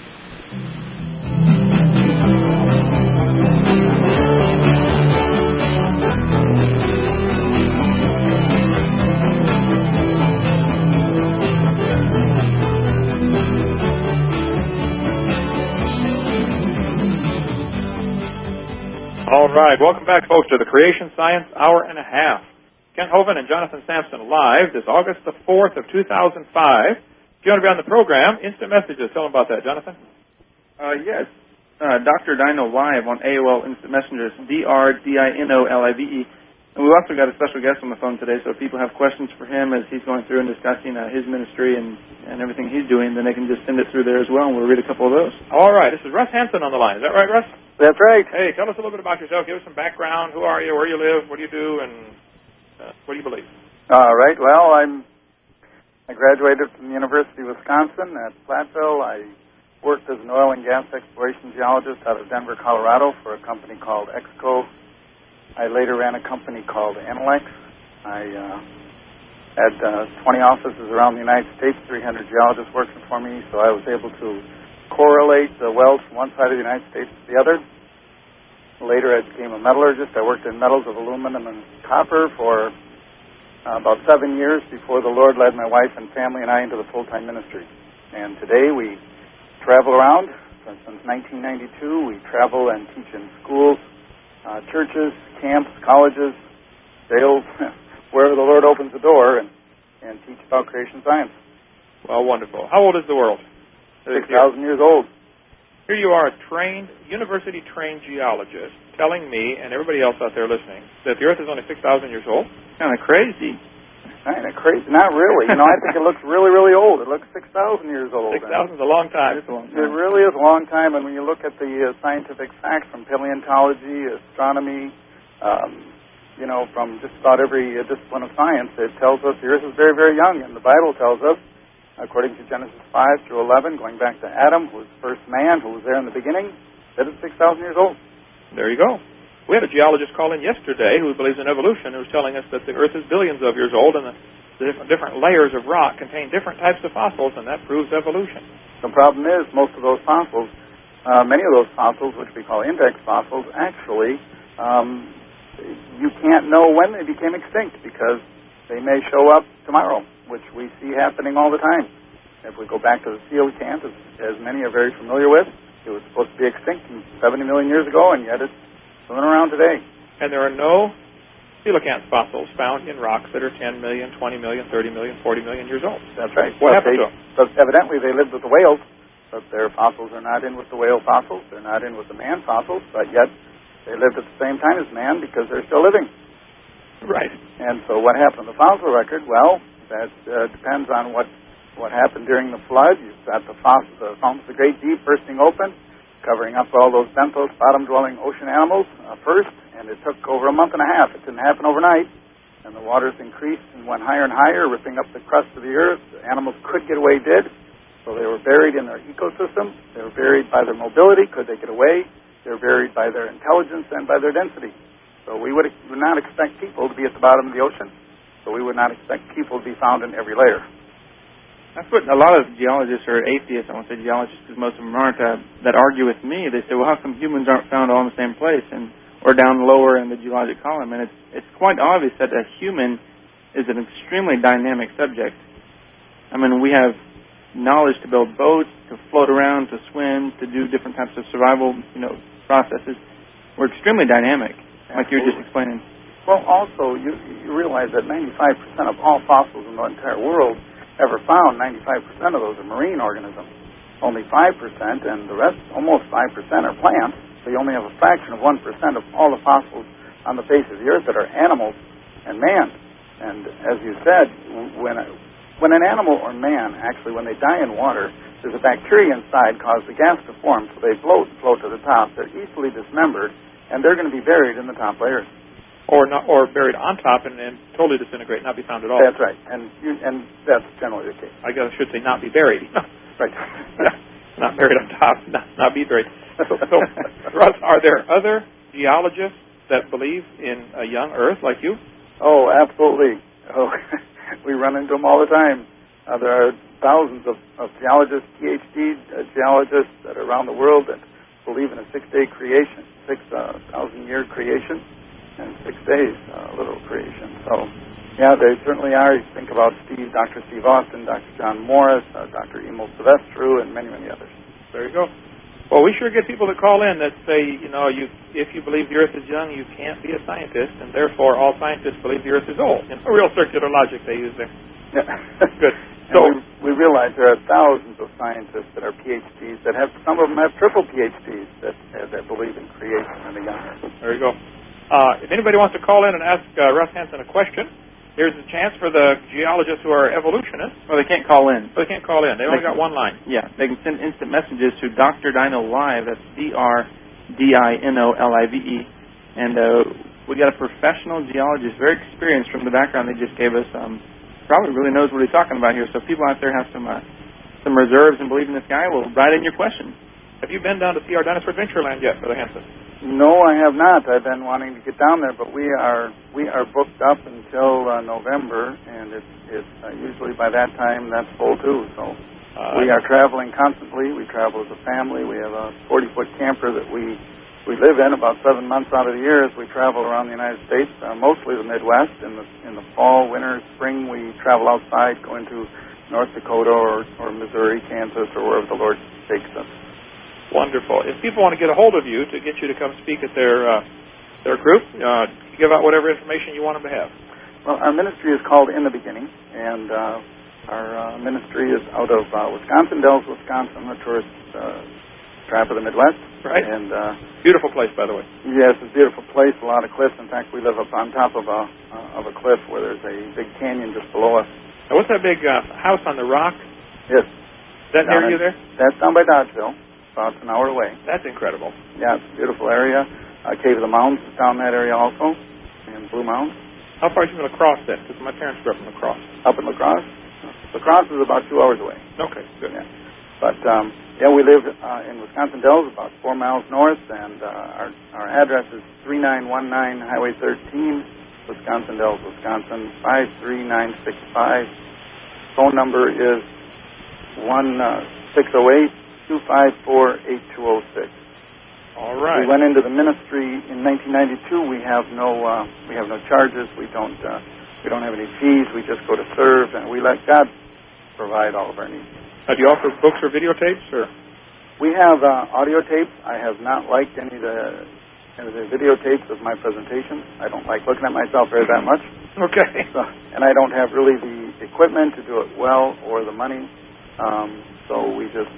All right, welcome back, folks, to the Creation Science Hour and a Half. Ken Hovind and Jonathan Sampson live this August the fourth of two thousand five. If you want to be on the program, instant messages. Tell them about that, Jonathan. Uh, yes, uh, Doctor Dino live on A O L Instant Messengers, D R D I N O L I V E. And we've also got a special guest on the phone today, so if people have questions for him as he's going through and discussing uh, his ministry and, and everything he's doing, then they can just send it through there as well, and we'll read a couple of those. All right, this is Russ Hanson on the line. Is that right, Russ? That's right. Hey, tell us a little bit about yourself. Give us some background. Who are you? Where you live? What do you do? And uh, what do you believe? All right. Well, I'm I graduated from the University of Wisconsin at Platteville. I worked as an oil and gas exploration geologist out of Denver, Colorado, for a company called Exco. I later ran a company called Analex. I uh, had uh, twenty offices around the United States, three hundred geologists working for me, so I was able to correlate the wells from one side of the United States to the other. Later, I became a metallurgist. I worked in metals of aluminum and copper for uh, about seven years before the Lord led my wife and family and I into the full-time ministry. And today we travel around. Since nineteen ninety-two, we travel and teach in schools, uh, churches, camps, colleges, jails, wherever the Lord opens the door, and, and teach about creation science. Well, wonderful. How old is the world? six thousand years old. Here you are, a trained, university-trained geologist, telling me and everybody else out there listening that the Earth is only six thousand years old? Kind of crazy. Kind of crazy. Not really. You know, I think it looks really, really old. It looks six thousand years old. six thousand is a long time. It's a long time. It really is a long time, and when you look at the uh, scientific facts from paleontology, astronomy, um, you know, from just about every uh, discipline of science, it tells us the Earth is very, very young, and the Bible tells us, according to Genesis five through eleven, going back to Adam, who was the first man, who was there in the beginning, that it's six thousand years old. There you go. We had a geologist call in yesterday who believes in evolution, who was telling us that the Earth is billions of years old, and the, the different, different layers of rock contain different types of fossils, and that proves evolution. The problem is, most of those fossils, uh, many of those fossils, which we call index fossils, actually, um, you can't know when they became extinct, because they may show up tomorrow, which we see happening all the time. If we go back to the coelacanth, as, as many are very familiar with, it was supposed to be extinct seventy million years ago, and yet it's swimming around today. And there are no coelacanth fossils found in rocks that are ten million, twenty million, thirty million, forty million years old. That's right. What but happened they, to them? But evidently they lived with the whales, but their fossils are not in with the whale fossils. They're not in with the man fossils, but yet they lived at the same time as man because they're still living. Right. And so what happened to the fossil record? Well, that uh, depends on what what happened during the flood. You've got the fossils, the fountains of the Great Deep bursting open, covering up all those benthos, bottom-dwelling ocean animals uh, first, and it took over a month and a half. It didn't happen overnight, and the waters increased and went higher and higher, ripping up the crust of the earth. The animals could get away, did, so they were buried in their ecosystem. They were buried by their mobility. Could they get away? They were buried by their intelligence and by their density. So we would, would not expect people to be at the bottom of the ocean, so we would not expect people to be found in every layer. That's what a lot of geologists or atheists, I won't say geologists because most of them aren't, uh, that argue with me. They say, well, how come humans aren't found all in the same place and or down lower in the geologic column? And it's it's quite obvious that a human is an extremely dynamic subject. I mean, we have knowledge to build boats, to float around, to swim, to do different types of survival, you know, processes. We're extremely dynamic, like you were just explaining. Well, also, you, you realize that ninety-five percent of all fossils in the entire world ever found, ninety-five percent of those are marine organisms. Only five percent, and the rest, almost five percent, are plants. So you only have a fraction of one percent of all the fossils on the face of the earth that are animals and man. And as you said, when a, when an animal or man, actually when they die in water, there's a bacteria inside cause the gas to form, so they float and float to the top. They're easily dismembered, and they're going to be buried in the top layers. or not, or buried on top and, and totally disintegrate, not be found at all. That's right, and you, and that's generally the case. I guess I should say not be buried. Right. Not buried on top, not, not be buried. So, so Russ, are there other geologists that believe in a young Earth like you? Oh, absolutely. Oh, we run into them all the time. Uh, there are thousands of, of geologists, P H D uh, geologists that are around the world that believe in a six-day creation, six uh, thousand-year creation, and six days uh, literal creation. So, yeah, they certainly are. You think about Steve, Doctor Steve Austin, Doctor John Morris, uh, Doctor Emil Silvestru, and many, many others. There you go. Well, we sure get people that call in that say, you know, you if you believe the Earth is young, you can't be a scientist, and therefore all scientists believe the Earth is old. You know, real circular logic they use there. Yeah. Good. So we, we realize there are thousands of scientists that are P H Ds that have, some of them have triple P H Ds that uh, that believe in creation and the young Earth. There you go. Uh, if anybody wants to call in and ask uh, Russ Hansen a question, here's a chance for the geologists who are evolutionists. Well, they can't call in. Well, they can't call in. They only got one line. Yeah, they can send instant messages to Doctor Dino Live. That's D R D I N O L I V E. And uh, we got a professional geologist, very experienced from the background they just gave us. Um, probably really knows what he's talking about here. So if people out there have some uh, some reserves and believe in this guy, well, write in your question. Have you been down to see our Dinosaur Adventureland yet, Brother Hansen? No, I have not. I've been wanting to get down there, but we are we are booked up until uh, November, and it's it's uh, usually by that time that's full too. So uh, we are traveling constantly. We travel as a family. We have a forty-foot camper that we we live in about seven months out of the year as we travel around the United States, uh, mostly the Midwest. In the in the fall, winter, spring, we travel outside, going to North Dakota or, or Missouri, Kansas, or wherever the Lord takes us. Wonderful. If people want to get a hold of you to get you to come speak at their uh, their group, uh, give out whatever information you want them to have. Well, our ministry is called In the Beginning, and uh, our uh, ministry is out of uh, Wisconsin Dells, Wisconsin, a tourist uh, tribe of the Midwest. Right. And uh, beautiful place, by the way. Yes, it's a beautiful place. A lot of cliffs. In fact, we live up on top of a uh, of a cliff where there's a big canyon just below us. Now, what's that big uh, house on the rock? Yes. Is that near you there? That's down by Dodgeville. About an hour away. That's incredible. Yeah, it's a beautiful area. Uh, Cave of the Mountains is down that area also, and Blue Mountain. How far is you from La Crosse then? Because my parents grew up in La Crosse. Up in La Crosse? La Crosse is about two hours away. Okay, good. Yeah. But, um, yeah, we live uh, in Wisconsin Dells, about four miles north, and uh, our, our address is three nine one nine Highway thirteen, Wisconsin Dells, Wisconsin, five three nine six five. Phone number is one six oh eight two five four eight two oh six. All right. We went into the ministry in nineteen ninety-two. We have no uh, we have no charges. We don't uh, we don't have any fees. We just go to serve, and we let God provide all of our needs. Now, do you offer books or videotapes, or? We have uh, audio tapes. I have not liked any of the any of the videotapes of my presentations. I don't like looking at myself very that much. Okay. So, and I don't have really the equipment to do it well or the money. Um, so we just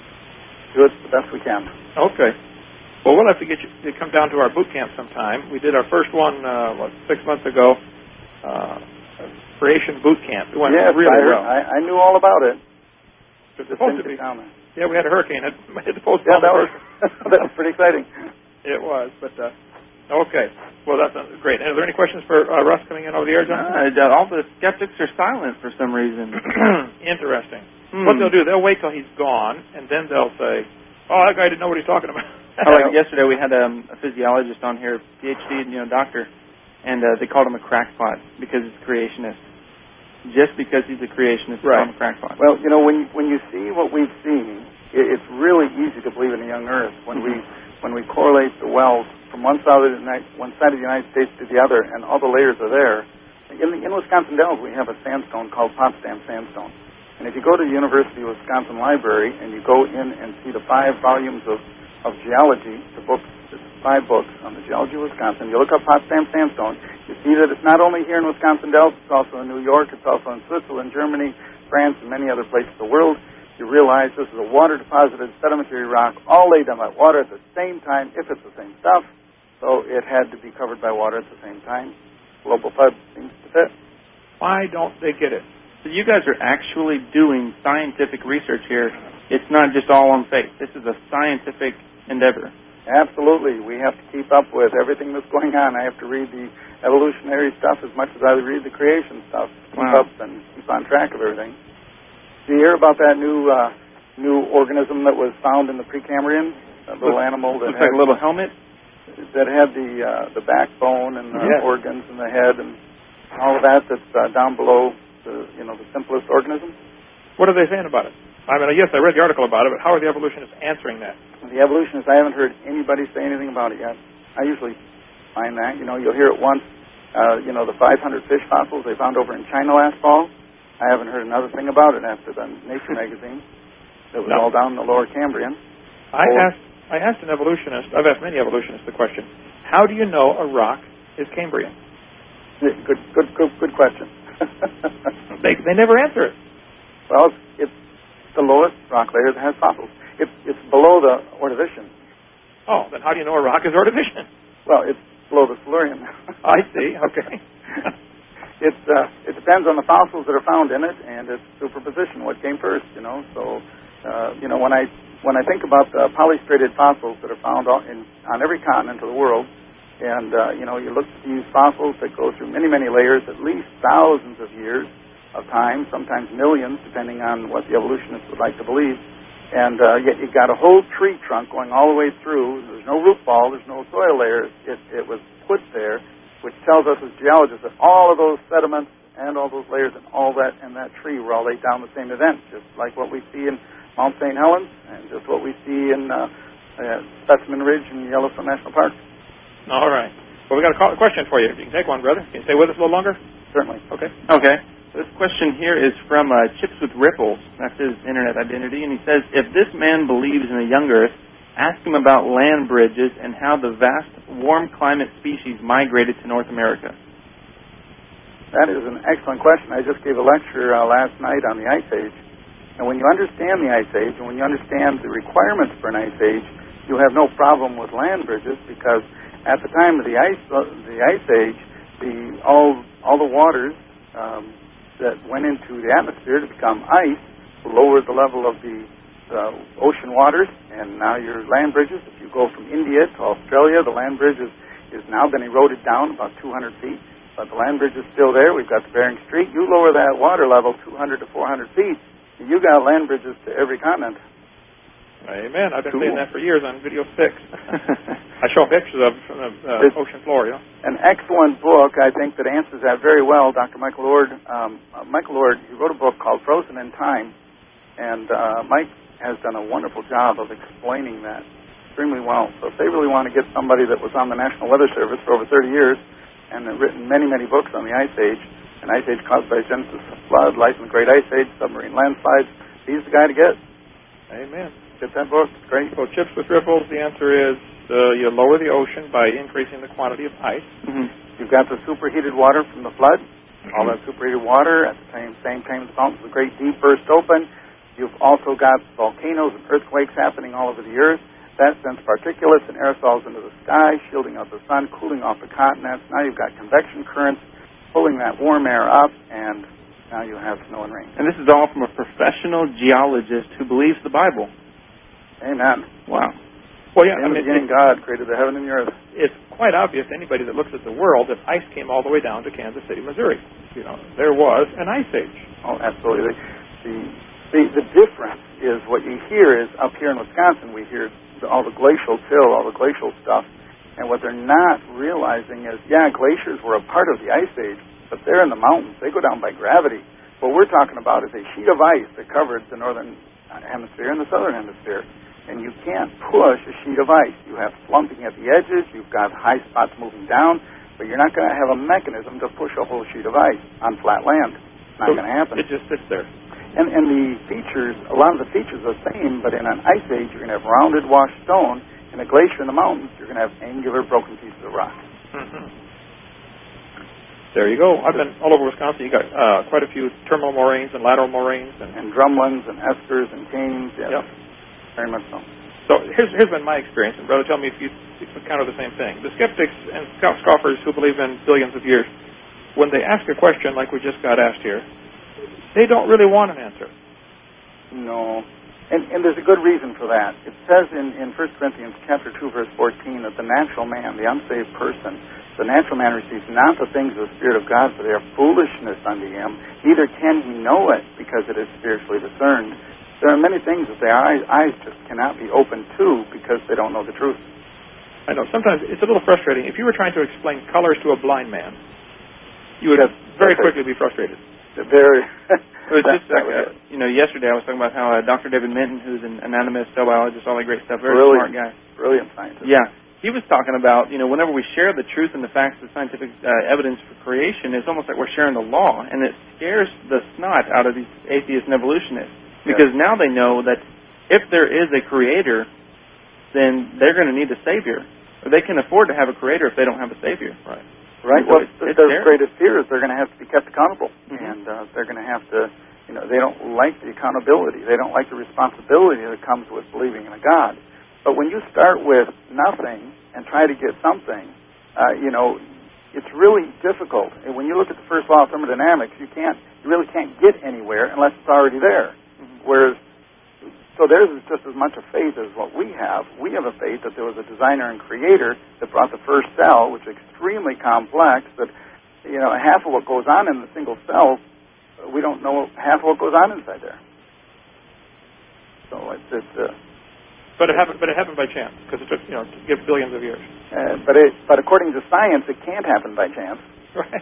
do it the best we can. Okay. Well, we'll have to get you to come down to our boot camp sometime. We did our first one, uh, what, six months ago, uh, Creation Boot Camp. It went yes, really I, well. I, I knew all about it. It's supposed to be. Down there. Yeah, we had a hurricane. It hit the post. Yeah, that was, that was pretty exciting. It was, but, uh, okay. Well, that's uh, great. And are there any questions for uh, Russ coming in over the air, John? Uh, all the skeptics are silent for some reason. Interesting. Hmm. What they'll do, they'll wait till he's gone, and then they'll say, oh, that guy didn't know what he's talking about. Oh, like yesterday we had um, a physiologist on here, P H D, you know, doctor, and uh, they called him a crackpot because he's a creationist. Just because he's a creationist, right. Call him a crackpot. Well, you know, when when you see what we've seen, it, it's really easy to believe in a young Earth. When mm-hmm. we when we correlate the wells from one side of the one side of the United States to the other, and all the layers are there. In the, in Wisconsin Dells, we have a sandstone called Potsdam sandstone. And if you go to the University of Wisconsin Library and you go in and see the five volumes of of geology, the books, five books on the geology of Wisconsin. You look up Potsdam sandstone, you see that it's not only here in Wisconsin Dells, it's also in New York, it's also in Switzerland, Germany, France, and many other places in the world. You realize this is a water-deposited sedimentary rock, all laid down by water at the same time, if it's the same stuff. So it had to be covered by water at the same time. Global flood seems to fit. Why don't they get it? So you guys are actually doing scientific research here. It's not just all on faith. This is a scientific endeavor. Absolutely. We have to keep up with everything that's going on. I have to read the evolutionary stuff as much as I read the creation stuff. Keep Wow. up and keep on track of everything. Do you hear about that new uh, new organism that was found in the Precambrian? A little Looks, animal that looks had, like a little helmet. that had the uh, the backbone and the Yes. organs and the head and all of that. That's uh, down below the you know the simplest organism. What are they saying about it? I mean, yes, I read the article about it, but how are the evolutionists answering that? The evolutionists, I haven't heard anybody say anything about it yet. I usually find that. You know, you'll hear it once. Uh, you know, the five hundred fish fossils they found over in China last fall. I haven't heard another thing about it after the Nature magazine. That was No. all down in the Lower Cambrian. I Or- asked, I asked an evolutionist, I've asked many evolutionists the question, how do you know a rock is Cambrian? Good, good, good, good question. They, they never answer it. Well, it's, it's the lowest rock layer that has fossils. It's, it's below the Ordovician. Oh, then how do you know a rock is Ordovician? Well, it's below the Silurian. I see, okay. It's uh, it depends on the fossils that are found in it, and its superposition, what came first, you know. So, uh, you know, when I when I think about the polystrated fossils that are found on, in, on every continent of the world, and uh, you know, you look at these fossils that go through many many layers, at least thousands of years of time, sometimes millions, depending on what the evolutionists would like to believe. And uh, yet you've got a whole tree trunk going all the way through. There's no root ball. There's no soil layer. It, it was put there, which tells us as geologists that all of those sediments and all those layers and all that and that tree were all laid down the same event, just like what we see in Mount Saint Helens and just what we see in uh, uh, Specimen Ridge in Yellowstone National Park. All right. Well, we got a, call, a question for you. You can take one, brother. Can you stay with us a little longer? Certainly. Okay. Okay. This question here is from uh, Chips with Ripples. That's his internet identity. And he says, if this man believes in a young Earth, ask him about land bridges and how the vast warm climate species migrated to North America. That is an excellent question. I just gave a lecture uh, last night on the Ice Age. And when you understand the Ice Age and when you understand the requirements for an Ice Age, you'll have no problem with land bridges because at the time of the Ice uh, the Ice Age, the all all the waters um, that went into the atmosphere to become ice lowered the level of the uh, ocean waters, and now your land bridges, if you go from India to Australia, the land bridge is, is now been eroded down about two hundred feet, but the land bridge is still there. We've got the Bering Strait. You lower that water level two hundred to four hundred feet, and you got land bridges to every continent. Amen. I've been Cool. saying that for years on Video six. I show pictures of from the uh, ocean floor, you know. An excellent book, I think, that answers that very well. Doctor Michael Lord, um, uh, Michael Lord, he wrote a book called Frozen in Time, and uh, Mike has done a wonderful job of explaining that extremely well. So if they really want to get somebody that was on the National Weather Service for over thirty years and have written many, many books on the Ice Age, an Ice Age caused by Genesis flood, Life in the Great Ice Age, submarine landslides, he's the guy to get. Amen. Get that book. It's great. So Chips with Ripples, the answer is uh, you lower the ocean by increasing the quantity of ice. Mm-hmm. You've got the superheated water from the flood. All that superheated water at the same, same time the fountains of the Great Deep burst open. You've also got volcanoes and earthquakes happening all over the earth. That sends particulates and aerosols into the sky, shielding out the sun, cooling off the continents. Now you've got convection currents pulling that warm air up, and now you have snow and rain. And this is all from a professional geologist who believes the Bible. Amen. Wow. Well, yeah, In I the mean, beginning, it, God created the heaven and the earth. it's quite obvious to anybody that looks at the world that ice came all the way down to Kansas City, Missouri. You know, there was an ice age. Oh, absolutely. The, the, the difference is what you hear is up here in Wisconsin, we hear the, all the glacial till, all the glacial stuff. And what they're not realizing is, yeah, glaciers were a part of the Ice Age, but they're in the mountains. They go down by gravity. What we're talking about is a sheet of ice that covered the northern hemisphere and the southern hemisphere. And you can't push a sheet of ice. You have slumping at the edges. You've got high spots moving down, but you're not going to have a mechanism to push a whole sheet of ice on flat land. It's not So going to happen. It just sits there. And, and the features, a lot of the features are the same, but in an ice age, you're going to have rounded washed stone. In a glacier in the mountains, you're going to have angular broken pieces of rock. Mm-hmm. There you go. I've been all over Wisconsin. You got uh, quite a few terminal moraines and lateral moraines. And, and drumlins and eskers and canes. Yes. Yep. Very much so. So here's, here's been my experience, and brother, tell me if you encounter the same thing. The skeptics and scoffers who believe in billions of years, when they ask a question like we just got asked here, they don't really want an answer. No. And, and there's a good reason for that. It says in, in First Corinthians chapter two, verse fourteen, that the natural man, the unsaved person, the natural man receives not the things of the Spirit of God, for they are foolishness unto him. Neither can he know it, because it is spiritually discerned. There are many things that their eyes, eyes just cannot be opened to because they don't know the truth. I know. Sometimes it's a little frustrating. If you were trying to explain colors to a blind man, you would That's, very that's quickly be frustrated. Very. It was just, uh, you know, yesterday I was talking about how uh, Doctor David Minton, who's an anatomist, cell biologist, all that great stuff, very Brilliant. smart guy. Brilliant scientist. Yeah. He was talking about, you know, whenever we share the truth and the facts of scientific uh, evidence for creation, it's almost like we're sharing the law, and it scares the snot out of these atheists and evolutionists. Because yes. now they know that if there is a creator, then they're going to need a savior. Or they can afford to have a creator if they don't have a savior. Right. Right. So well, it's, it's it's their there. greatest fear is they're going to have to be kept accountable, mm-hmm. and uh, they're going to have to, you know, they don't like the accountability. They don't like the responsibility that comes with believing in a God. But when you start with nothing and try to get something, uh, you know, it's really difficult. And when you look at the first law of thermodynamics, you can't, you really can't get anywhere unless it's already there. Mm-hmm. Whereas, so theirs is just as much a faith as what we have. We have a faith that there was a designer and creator that brought the first cell, which is extremely complex, that, you know, half of what goes on in the single cell, we don't know half of what goes on inside there. So it's, it's uh, But it happened. But it happened by chance because it took, you know, to give billions of years. Uh, but it, but according to science, it can't happen by chance. Right.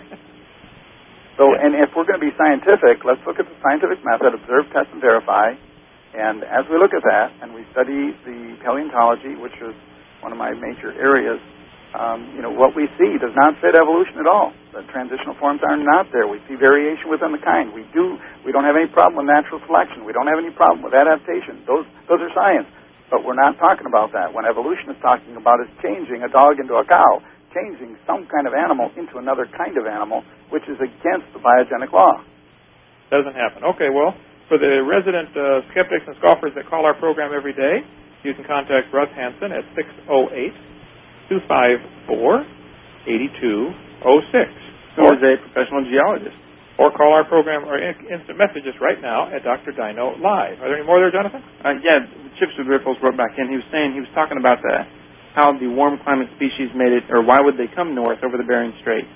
So, yeah. and if we're going to be scientific, let's look at the scientific method: observe, test, and verify. And as we look at that, and we study the paleontology, which is one of my major areas, um, you know, what we see does not fit evolution at all. The transitional forms are not there. We see variation within the kind. We do. We don't have any problem with natural selection. We don't have any problem with adaptation. Those those are science. But we're not talking about that. When evolution is talking about is changing a dog into a cow, changing some kind of animal into another kind of animal, which is against the biogenic law. Doesn't happen. Okay, well, for the resident uh, skeptics and scoffers that call our program every day, you can contact Russ Hansen at six oh eight, two five four, eight two oh six. Who is a professional geologist. Or call our program or instant message us right now at Doctor Dino Live. Are there any more there, Jonathan? Uh, yeah, Chips with Ripples wrote back in. He was saying, he was talking about the, how the warm climate species made it, or why would they come north over the Bering Strait?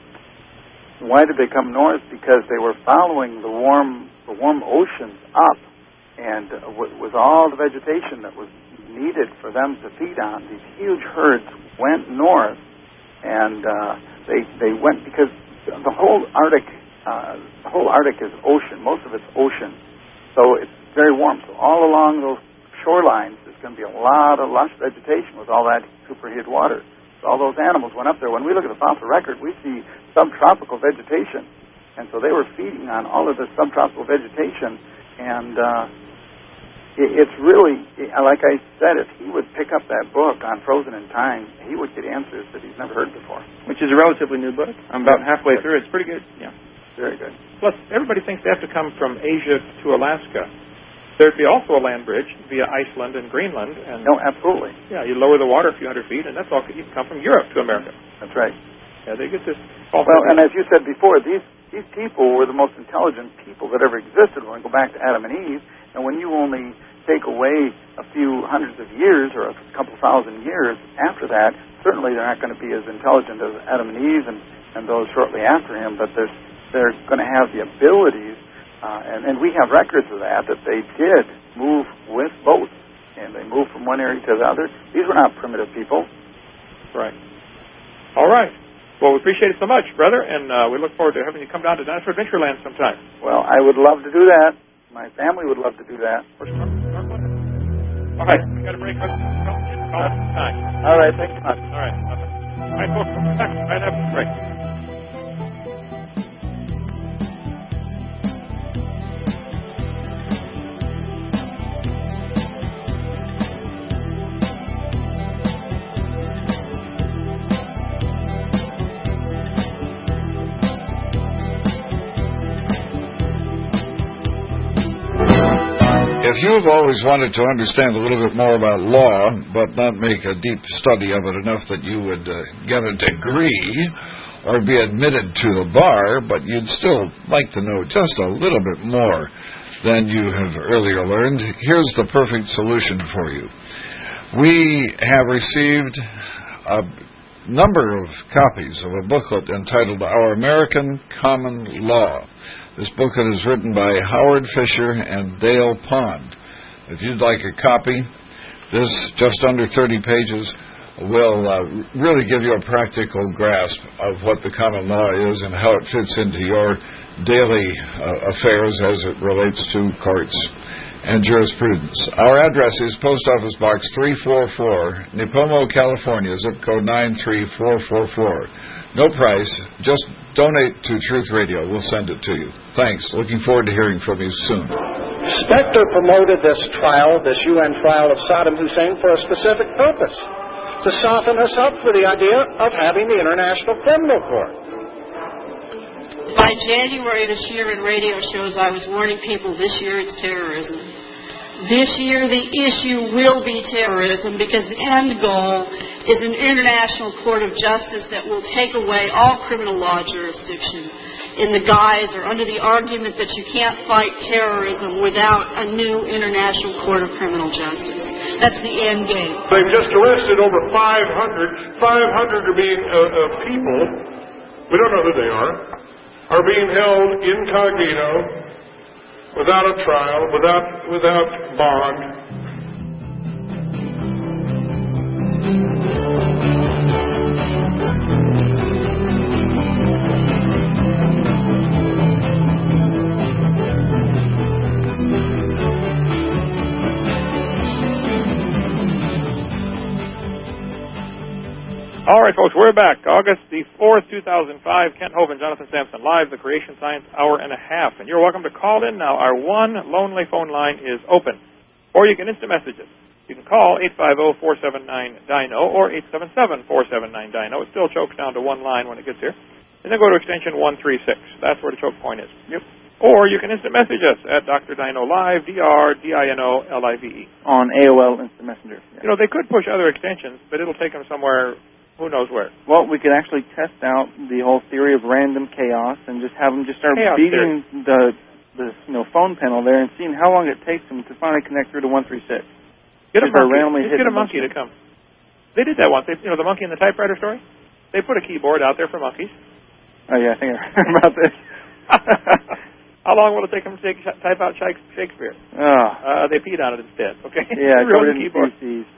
Why did they come north? Because they were following the warm the warm oceans up, and uh, w- with all the vegetation that was needed for them to feed on, these huge herds went north, and uh, they they went because the whole Arctic uh, the whole Arctic is ocean. Most of it's ocean, so it's very warm. So all along those shorelines, there's going to be a lot of lush vegetation with all that superheated water. So all those animals went up there. When we look at the fossil record, we see subtropical vegetation. And so they were feeding on all of this subtropical vegetation. And uh, it, it's really, like I said, if he would pick up that book on Frozen in Time, he would get answers that he's never heard before. Which is a relatively new book. I'm about halfway through. It's pretty good. Yeah. Very good. Plus, everybody thinks they have to come from Asia to Alaska. There'd be also a land bridge via Iceland and Greenland. And no, absolutely. Yeah, you lower the water a few hundred feet, and that's all you can come from Europe to America. That's right. Yeah, they get this. Well, and as you said before, these these people were the most intelligent people that ever existed when we go back to Adam and Eve. And when you only take away a few hundreds of years or a couple thousand years after that, certainly they're not going to be as intelligent as Adam and Eve and, and those shortly after him, but they're, they're going to have the abilities, uh, and, and we have records of that, that they did move with boats, and they moved from one area to the other. These were not primitive people. Right. All right. Well, we appreciate it so much, brother, and uh, we look forward to having you come down to Dinosaur Adventureland sometime. Well, I would love to do that. My family would love to do that. All right, we got to break up. Call us time. All right, thanks much. All right. All right, folks, we'll be back right after the break. If you've always wanted to understand a little bit more about law, but not make a deep study of it enough that you would uh, get a degree or be admitted to the bar, but you'd still like to know just a little bit more, than you have earlier learned, here's the perfect solution for you. We have received a number of copies of a booklet entitled Our American Common Law. This booklet is written by Howard Fisher and Dale Pond. If you'd like a copy, this just under thirty pages will uh, really give you a practical grasp of what the common law is and how it fits into your daily uh, affairs as it relates to courts and jurisprudence. Our address is Post Office Box three forty-four, Nipomo, California, zip code nine three four four four. No price, just donate to Truth Radio. We'll send it to you. Thanks. Looking forward to hearing from you soon. Specter promoted this trial, this U N trial of Saddam Hussein, for a specific purpose, to soften us up for the idea of having the International Criminal Court. By January this year in radio shows, I was warning people this year it's terrorism. This year the issue will be terrorism because the end goal is an international court of justice that will take away all criminal law jurisdiction in the guise or under the argument that you can't fight terrorism without a new international court of criminal justice. That's the end game. They've just arrested over five hundred. five hundred are being, uh, uh, people, we don't know who they are, are being held incognito, without a trial, without without bond. All right, folks, we're back. August the fourth, two thousand five. Kent Hovind, Jonathan Sampson, live, the Creation Science Hour and a Half. And you're welcome to call in now. Our one lonely phone line is open. Or you can instant message us. You can call eight five zero, four seven nine, D I N O or eight seven seven, four seven nine, D I N O. It still chokes down to one line when it gets here. And then go to extension one three six. That's where the choke point is. Yep. Or you can instant message us at Doctor Dino Live, D R D I N O L I V E. On A O L Instant Messenger. Yeah. You know, they could push other extensions, but it'll take them somewhere, who knows where. Well, we could actually test out the whole theory of random chaos and just have them just start Chaos beating the, the you know, phone panel there and seeing how long it takes them to finally connect through to one three six. Get a monkey, just get a monkey to come. They did that once. They, you know, the monkey in the typewriter story? They put a keyboard out there for monkeys. Oh, yeah, I think I heard about this. How long will it take them to take, type out Shakespeare? Oh. Uh, they peed on it instead, okay? Yeah, they ruined the keyboard.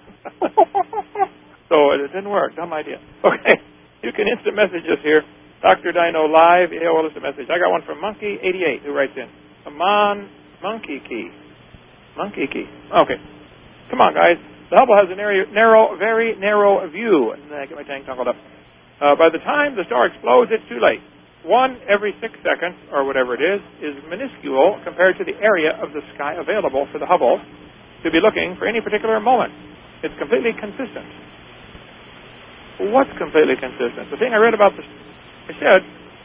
So it didn't work. Dumb idea. Okay. You can instant message us here. Doctor Dino Live, A O L instant message. I got one from Monkey eighty-eight who writes in. Amon Monkey Key. Monkey Key. Okay. Come on, guys. The Hubble has a narrow, narrow very narrow view. And I get my tank tangled up. Uh, by the time the star explodes, it's too late. One every six seconds, or whatever it is, is minuscule compared to the area of the sky available for the Hubble to be looking for any particular moment. It's completely consistent. What's completely consistent? The thing I read about this, I said...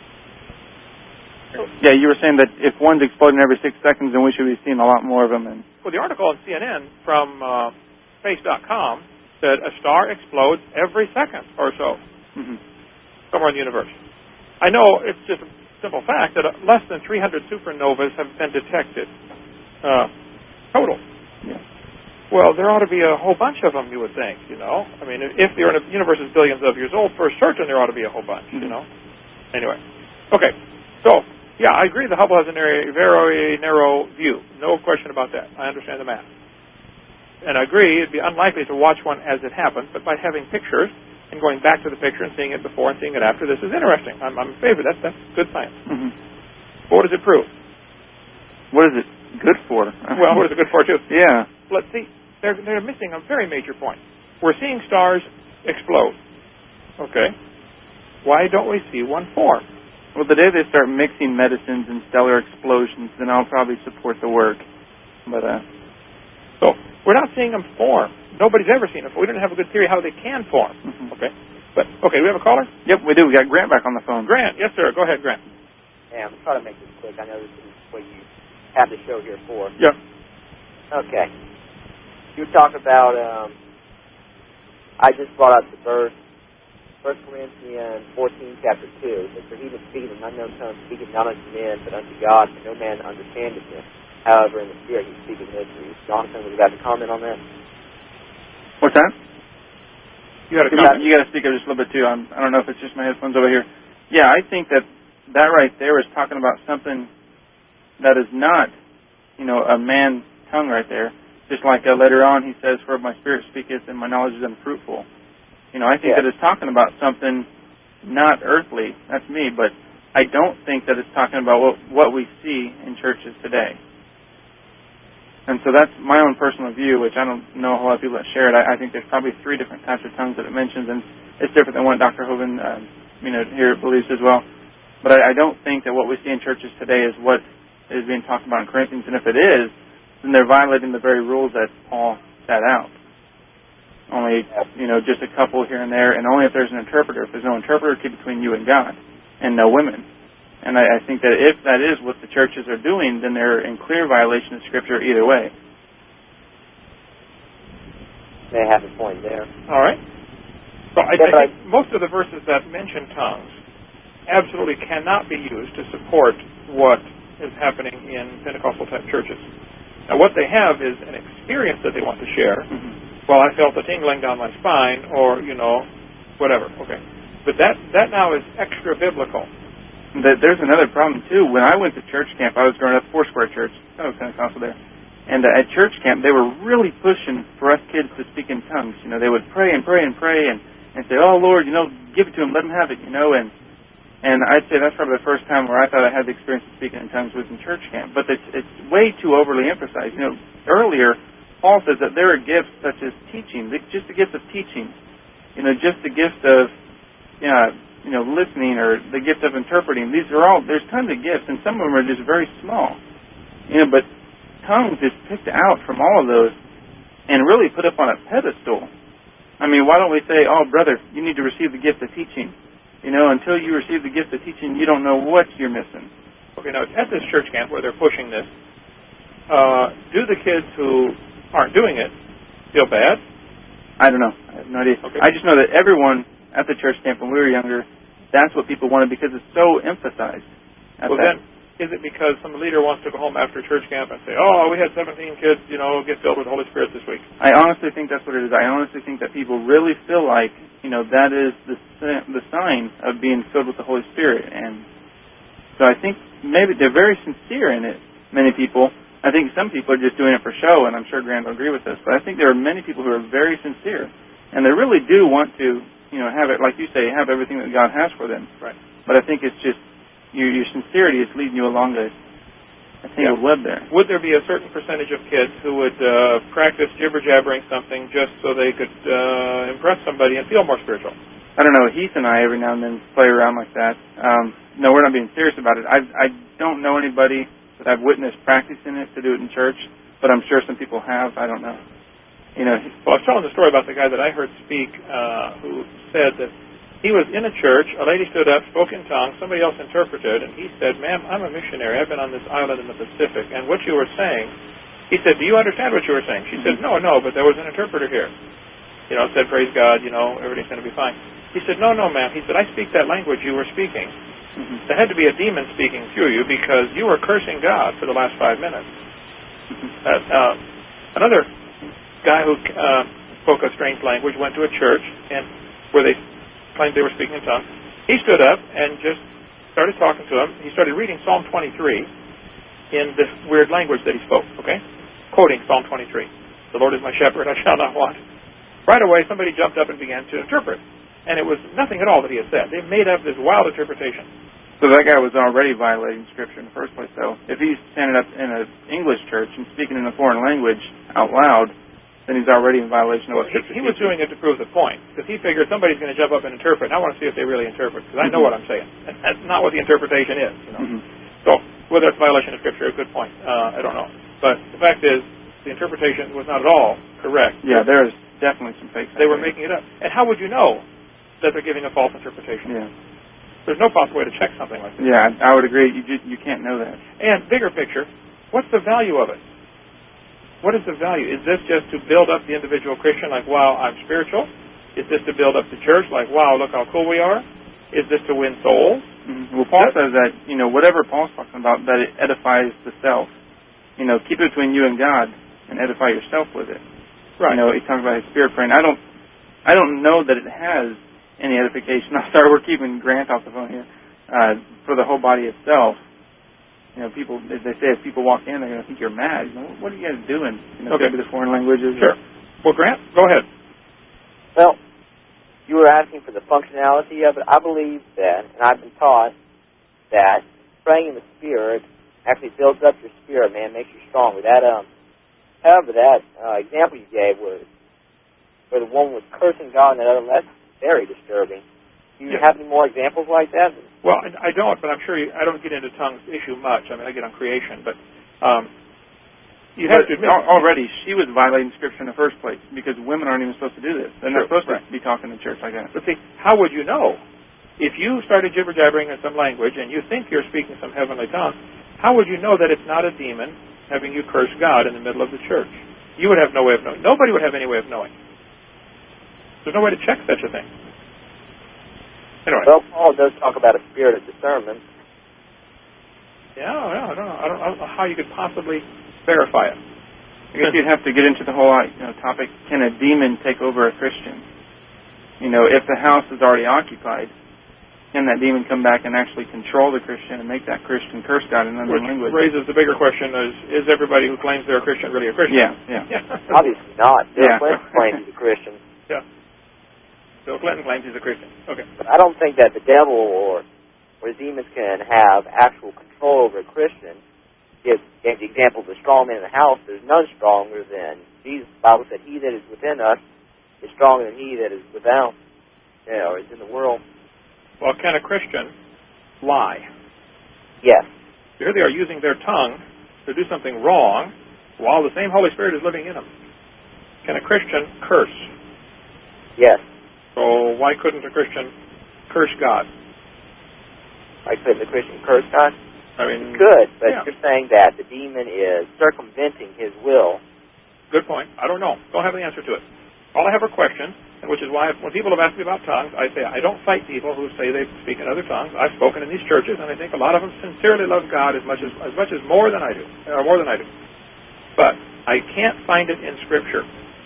Yeah, you were saying that if one's exploding every six seconds, then we should be seeing a lot more of them. And well, the article on C N N from uh, space dot com said a star explodes every second or so, mm-hmm. somewhere in the universe. I know it's just a simple fact that less than three hundred supernovas have been detected uh, total. Yeah. Well, there ought to be a whole bunch of them, you would think, you know. I mean, if the universe is billions of years old, for certain there ought to be a whole bunch, mm-hmm. you know. Anyway. Okay. So, yeah, I agree the Hubble has a very, very narrow view. No question about that. I understand the math. And I agree it'd be unlikely to watch one as it happens, but by having pictures and going back to the picture and seeing it before and seeing it after, this is interesting. I'm, I'm in favor. That's, that's good science. Mm-hmm. But what does it prove? What is it good for? Well, what is it good for, too? Yeah. Let's see. They're, they're missing a very major point. We're seeing stars explode. Okay. Why don't we see one form? Well, the day they start mixing medicines and stellar explosions, then I'll probably support the work. But, uh... So, we're not seeing them form. Nobody's ever seen them. We don't have a good theory how they can form. Mm-hmm. Okay. But, okay, we have a caller? Yep, we do. We got Grant back on the phone. Grant, yes, sir. Go ahead, Grant. Yeah, I'm trying to make this quick. I know this is what you have the show here for. Yeah. Okay. You talk about, um, I just brought up the verse, First Corinthians fourteen, chapter two. It says, "For he that speaketh in unknown tongues speaketh not unto men, but unto God, for no man understandeth him." However, in the Spirit, he's speaking mysteries. Jonathan, would you like to comment on that? What's that? You got to you got to speak up just a little bit too. I'm, I don't know if it's just my headphones over here. Yeah, I think that that right there is talking about something that is not, you know, a man tongue right there. Just like uh, later on he says, "For my spirit speaketh and my knowledge is unfruitful." You know, I think yeah. that it's talking about something not earthly. That's me, but I don't think that it's talking about what, what we see in churches today. And so that's my own personal view, which I don't know a whole lot of people that share it. I, I think there's probably three different types of tongues that it mentions, and it's different than what Doctor Hovind, uh, you know, here believes as well. But I, I don't think that what we see in churches today is what is being talked about in Corinthians, and if it is, then they're violating the very rules that Paul set out. Only, you know, just a couple here and there, and only if there's an interpreter. If there's no interpreter, keep between you and God, and no women. And I, I think that if that is what the churches are doing, then they're in clear violation of Scripture either way. May have a point there. All right. So I think I, most of the verses that mention tongues absolutely cannot be used to support what is happening in Pentecostal-type churches. Now, what they have is an experience that they want to share. Mm-hmm. Well, I felt a tingling down my spine, or, you know, whatever. Okay. But that, that now is extra-biblical. There's another problem, too. When I went to church camp, I was growing up Foursquare Church. I was Pentecostal there. And uh, at church camp, they were really pushing for us kids to speak in tongues. You know, they would pray and pray and pray and, and say, "Oh, Lord, you know, give it to them, let them have it," you know. And and I'd say that's probably the first time where I thought I had the experience of speaking in tongues was in church camp. But it's, it's way too overly emphasized. You know, earlier, Paul says that there are gifts such as teaching, just the gift of teaching. You know, just the gift of, you know, you know, listening, or the gift of interpreting. These are all, there's tons of gifts, and some of them are just very small. You know, but tongues is picked out from all of those and really put up on a pedestal. I mean, why don't we say, "Oh, brother, you need to receive the gift of teaching." You know, until you receive the gift of teaching, you don't know what you're missing. Okay, now, at this church camp where they're pushing this, uh, do the kids who aren't doing it feel bad? I don't know. I have no idea. Okay. I just know that everyone at the church camp when we were younger, that's what people wanted because it's so emphasized. Well, that. Then, is it because some leader wants to go home after church camp and say, "Oh, we had seventeen kids, you know, get filled with the Holy Spirit this week"? I honestly think that's what it is. I honestly think that people really feel like, you know, that is the the sign of being filled with the Holy Spirit. And so I think maybe they're very sincere in it, many people. I think some people are just doing it for show, and I'm sure Grant will agree with this, but I think there are many people who are very sincere, and they really do want to, you know, have it, like you say, have everything that God has for them. Right. But I think it's just your, your sincerity is leading you along a, a tangled web there. Would there be a certain percentage of kids who would uh, practice jibber-jabbering something just so they could uh, impress somebody and feel more spiritual? I don't know. Heath and I every now and then play around like that. Um, no, we're not being serious about it. I, I don't know anybody that I've witnessed practicing it to do it in church, but I'm sure some people have. I don't know. You know, well, I was telling the story about the guy that I heard speak uh, who said that he was in a church, a lady stood up, spoke in tongues, somebody else interpreted, and he said, "Ma'am, I'm a missionary. I've been on this island in the Pacific, and what you were saying," he said, "do you understand what you were saying?" She said, "No, no, but there was an interpreter here." You know, said, "Praise God, you know, everything's going to be fine." He said, "No, no, ma'am." He said, "I speak that language you were speaking. Mm-hmm. There had to be a demon speaking through you because you were cursing God for the last five minutes." Mm-hmm. Uh, uh, another guy who uh, spoke a strange language went to a church and where they claimed they were speaking in tongues. He stood up and just started talking to them. He started reading Psalm twenty-three in this weird language that he spoke, okay? Quoting Psalm twenty-three. "The Lord is my shepherd, I shall not want." Right away, somebody jumped up and began to interpret. And it was nothing at all that he had said. They made up this wild interpretation. So that guy was already violating Scripture in the first place, though. If he's standing up in an English church and speaking in a foreign language out loud, then he's already in violation of what Scripture. He, he was doing it to prove the point, because he figured somebody's going to jump up and interpret, and I want to see if they really interpret, because I know mm-hmm. what I'm saying. And that's not what the interpretation is. You know? Mm-hmm. So whether it's violation of Scripture, a good point. Uh, I don't know. But the fact is, the interpretation was not at all correct. Yeah, there's definitely some fakes. They were making it up. And how would you know that they're giving a false interpretation? Yeah. There's no possible way to check something like that. Yeah, I would agree. You just, you can't know that. And bigger picture, what's the value of it? What is the value? Is this just to build up the individual Christian, like, wow, I'm spiritual? Is this to build up the church, like, wow, look how cool we are? Is this to win souls? Mm-hmm. Well, Paul that, says that, you know, whatever Paul's talking about, that it edifies the self. you know, keep it between you and God and edify yourself with it. Right. You know, he talks about his spirit praying. I don't, I don't know that it has any edification. I'm sorry, we're keeping Grant off the phone here. Uh, for the whole body itself, you know, people, as they say, if people walk in, they're going to think you're mad. You know, what are you guys doing? You know, okay. maybe the foreign languages. Sure. Or, well, Grant, go ahead. Well, you were asking for the functionality of it. I believe that, and I've been taught that praying in the Spirit actually builds up your spirit, man, makes you stronger. That, um, however, that uh, example you gave was where the woman was cursing God and that other, that's very disturbing. Do you yeah. have any more examples like that? Well, I don't, but I'm sure you, I don't get into tongues issue much. I mean, I get on creation, but um, you have but to admit already she was violating Scripture in the first place because women aren't even supposed to do this. They're True, not supposed right. to be talking in church like that. But see, how would you know? If you started jibber-jabbering in some language and you think you're speaking some heavenly tongue, how would you know that it's not a demon having you curse God in the middle of the church? You would have no way of knowing. Nobody would have any way of knowing. There's no way to check such a thing. Anyway. Well, Paul does talk about a spirit of discernment. Yeah, yeah, I don't know. I don't, I don't know how you could possibly verify it. I guess you'd have to get into the whole you know, topic, can a demon take over a Christian? You know, if the house is already occupied, can that demon come back and actually control the Christian and make that Christian curse God in another Which language? raises the bigger question, is, is everybody who claims they're a Christian really a Christian? Yeah, yeah. yeah. Obviously not. Bill Yeah. Clinton claims he's a Christian. Yeah. Bill Clinton claims he's a Christian. Okay. But I don't think that the devil or, or demons can have actual control over a Christian. If, if the example of the strong man in the house, there's none stronger than Jesus. The Bible said, he that is within us is stronger than he that is without, you know, is in the world. Well, can a Christian lie? Yes. Here they are using their tongue to do something wrong while the same Holy Spirit is living in them. Can a Christian curse? Yes. So why couldn't a Christian curse God? Why couldn't a Christian curse God? I mean, he could, but yeah. you're saying that the demon is circumventing his will. Good point. I don't know. Don't have the answer to it. All I have are questions, and which is why when people have asked me about tongues, I say I don't fight people who say they speak in other tongues. I've spoken in these churches, and I think a lot of them sincerely love God as much as as much as more than I do, or more than I do. But I can't find it in Scripture.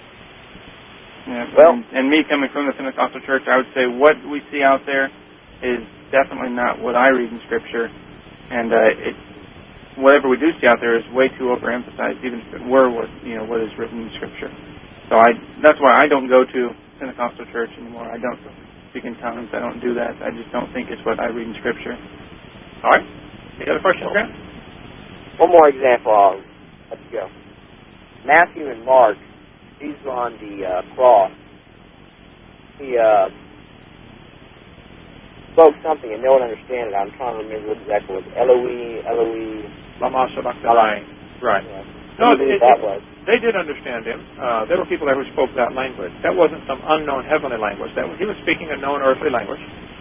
Yeah, well, and, and me coming from the Pentecostal church, I would say what we see out there is definitely not what I read in Scripture, and uh, it, whatever we do see out there is way too overemphasized, even if it were what you know what is written in Scripture. So I that's why I don't go to Pentecostal church anymore. I don't speak in tongues. I don't do that. I just don't think it's what I read in Scripture. All right. Any other questions, Grant? One more example. I'll let you go. Matthew and Mark. He's on the uh, cross. He uh, spoke something and no one understood it. I'm trying to remember what exactly it was. Eloi, Eloi. Lama sabachthani. Right. Yeah. No, it, that it, was. They did understand him. Uh, there were people there who spoke that language. That wasn't some unknown heavenly language. That was, he was speaking a known earthly language.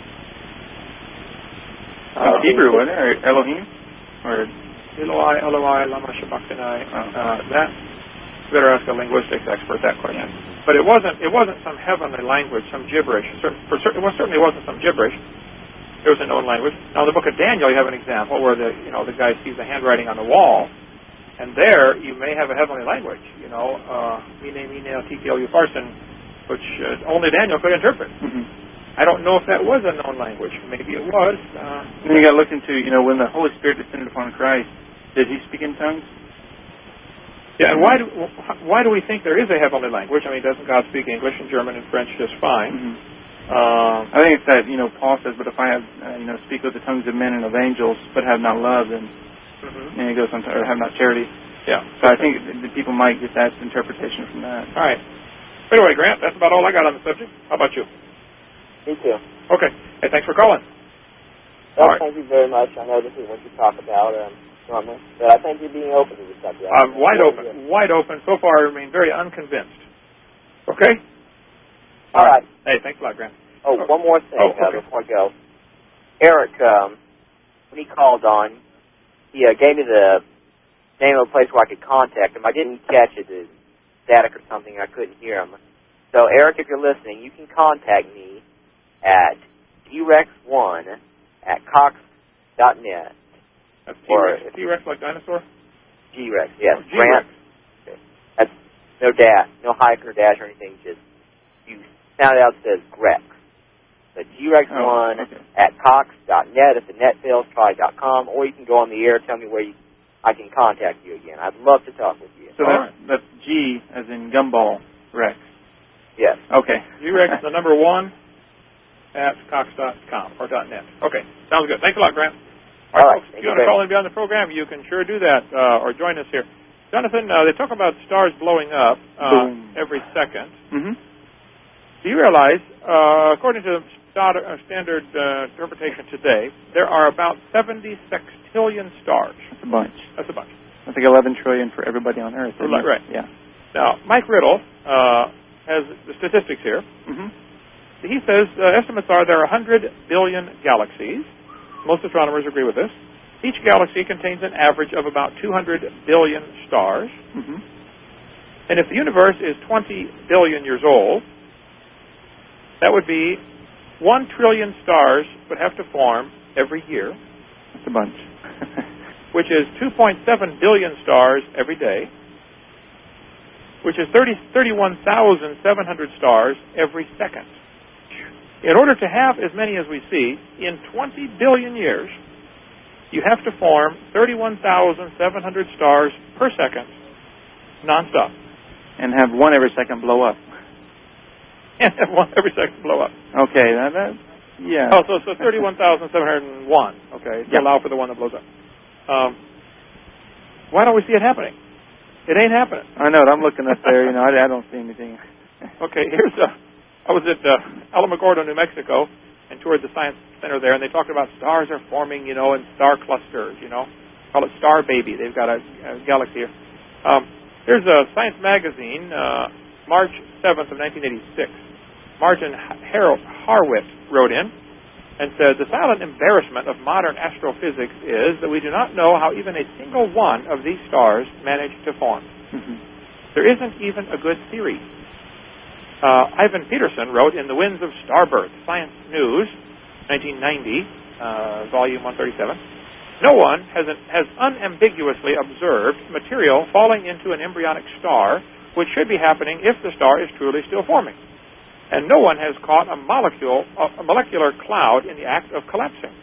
Uh, uh, Hebrew, wasn't it? Or Elohim? Or Eloi, Eloi, lama sabachthani. Uh, that. Better ask a linguistics expert that question. But it wasn't. It wasn't some heavenly language, some gibberish. For certain, it certainly wasn't some gibberish. It was a known language. Now, in the book of Daniel, you have an example where the you know the guy sees the handwriting on the wall, and there you may have a heavenly language. You know, uh, mine mine tikil ufarsin, which uh, only Daniel could interpret. Mm-hmm. I don't know if that was a known language. Maybe it was. Uh, then you got to look into you know when the Holy Spirit descended upon Christ. Did he speak in tongues? Yeah, and why do why do we think there is a heavenly language? I mean, doesn't God speak English and German and French just fine? Mm-hmm. Um, I think it's that, you know, Paul says, but if I have, uh, you know, speak with the tongues of men and of angels, but have not love, then, mm-hmm. and he goes on to, or have not charity. Yeah. So I think the people might get that interpretation from that. All right. Anyway, Grant, that's about all I got on the subject. How about you? Me too. Okay. Hey, thanks for calling. Well, all right. Thank you very much. I know this is what you talk about. Um, But I think you're being open to the subject. I'm wide open, wide open. So far, I remain very unconvinced. Okay? All, All right. right. Hey, thanks a lot, Grant. Oh, oh. one more thing oh, uh, okay. before I go. Eric, um, when he called on, he uh, gave me the name of a place where I could contact him. I didn't catch it. It was static or something. I couldn't hear him. So, Eric, if you're listening, you can contact me at T rex one at cox dot net. That's T-Rex, T-Rex like dinosaur? G-Rex, yes. Oh, Grant. G-Rex. That's no dash, no hyphen or dash or anything. Just you sound it out. It says Grex. The G-Rex Oh, one okay. at cox dot net. If the net fails, try dot com, or you can go on the air. Tell me where you, I can contact you again. I'd love to talk with you. So All that's, that's G as in gumball Rex. Yes. Okay. G-Rex, the number one, at cox dot com or .net. Okay, sounds good. Thanks a lot, Grant. All right, All right, folks, if thank you you want to very call in beyond the program, you can sure do that uh, or join us here. Jonathan, uh, they talk about stars blowing up uh, every second. Mm-hmm. Do you realize, uh, according to standard, uh, standard uh, interpretation today, there are about seventy sextillion stars? That's a bunch. That's a bunch. I think eleven trillion for everybody on Earth. isn't Right, it? right. Yeah. Now, Mike Riddle uh, has the statistics here. Mm-hmm. He says uh, estimates are there are one hundred billion galaxies. Most astronomers agree with this. Each galaxy contains an average of about two hundred billion stars. Mm-hmm. And if the universe is twenty billion years old, that would be one trillion stars would have to form every year. That's a bunch. Which is two point seven billion stars every day, which is thirty, thirty-one thousand seven hundred stars every second. In order to have as many as we see, in twenty billion years, you have to form thirty-one thousand seven hundred stars per second, nonstop. And have one every second blow up. And have one every second blow up. Okay, that, that yeah. Oh, so, so thirty-one thousand seven hundred one, okay, to Yeah. allow for the one that blows up. Um, why don't we see it happening? It ain't happening. I know. I'm looking up there. You know, I, I don't see anything. Okay, here's a. I was at uh, Alamogordo, New Mexico, and toured the science center there, and they talked about stars are forming, you know, in star clusters. You know, call it Star Baby. They've got a, a galaxy here. Um, here's a Science magazine, uh, March seventh of nineteen eighty-six. Martin Harold Harwit wrote in and said, the silent embarrassment of modern astrophysics is that we do not know how even a single one of these stars managed to form. Mm-hmm. There isn't even a good theory. Uh, Ivan Peterson wrote in The Winds of Starbirth, Science News, nineteen ninety, uh, volume one thirty-seven, no one has, an, has unambiguously observed material falling into an embryonic star, which should be happening if the star is truly still forming. And no one has caught a molecule, a molecular cloud in the act of collapsing.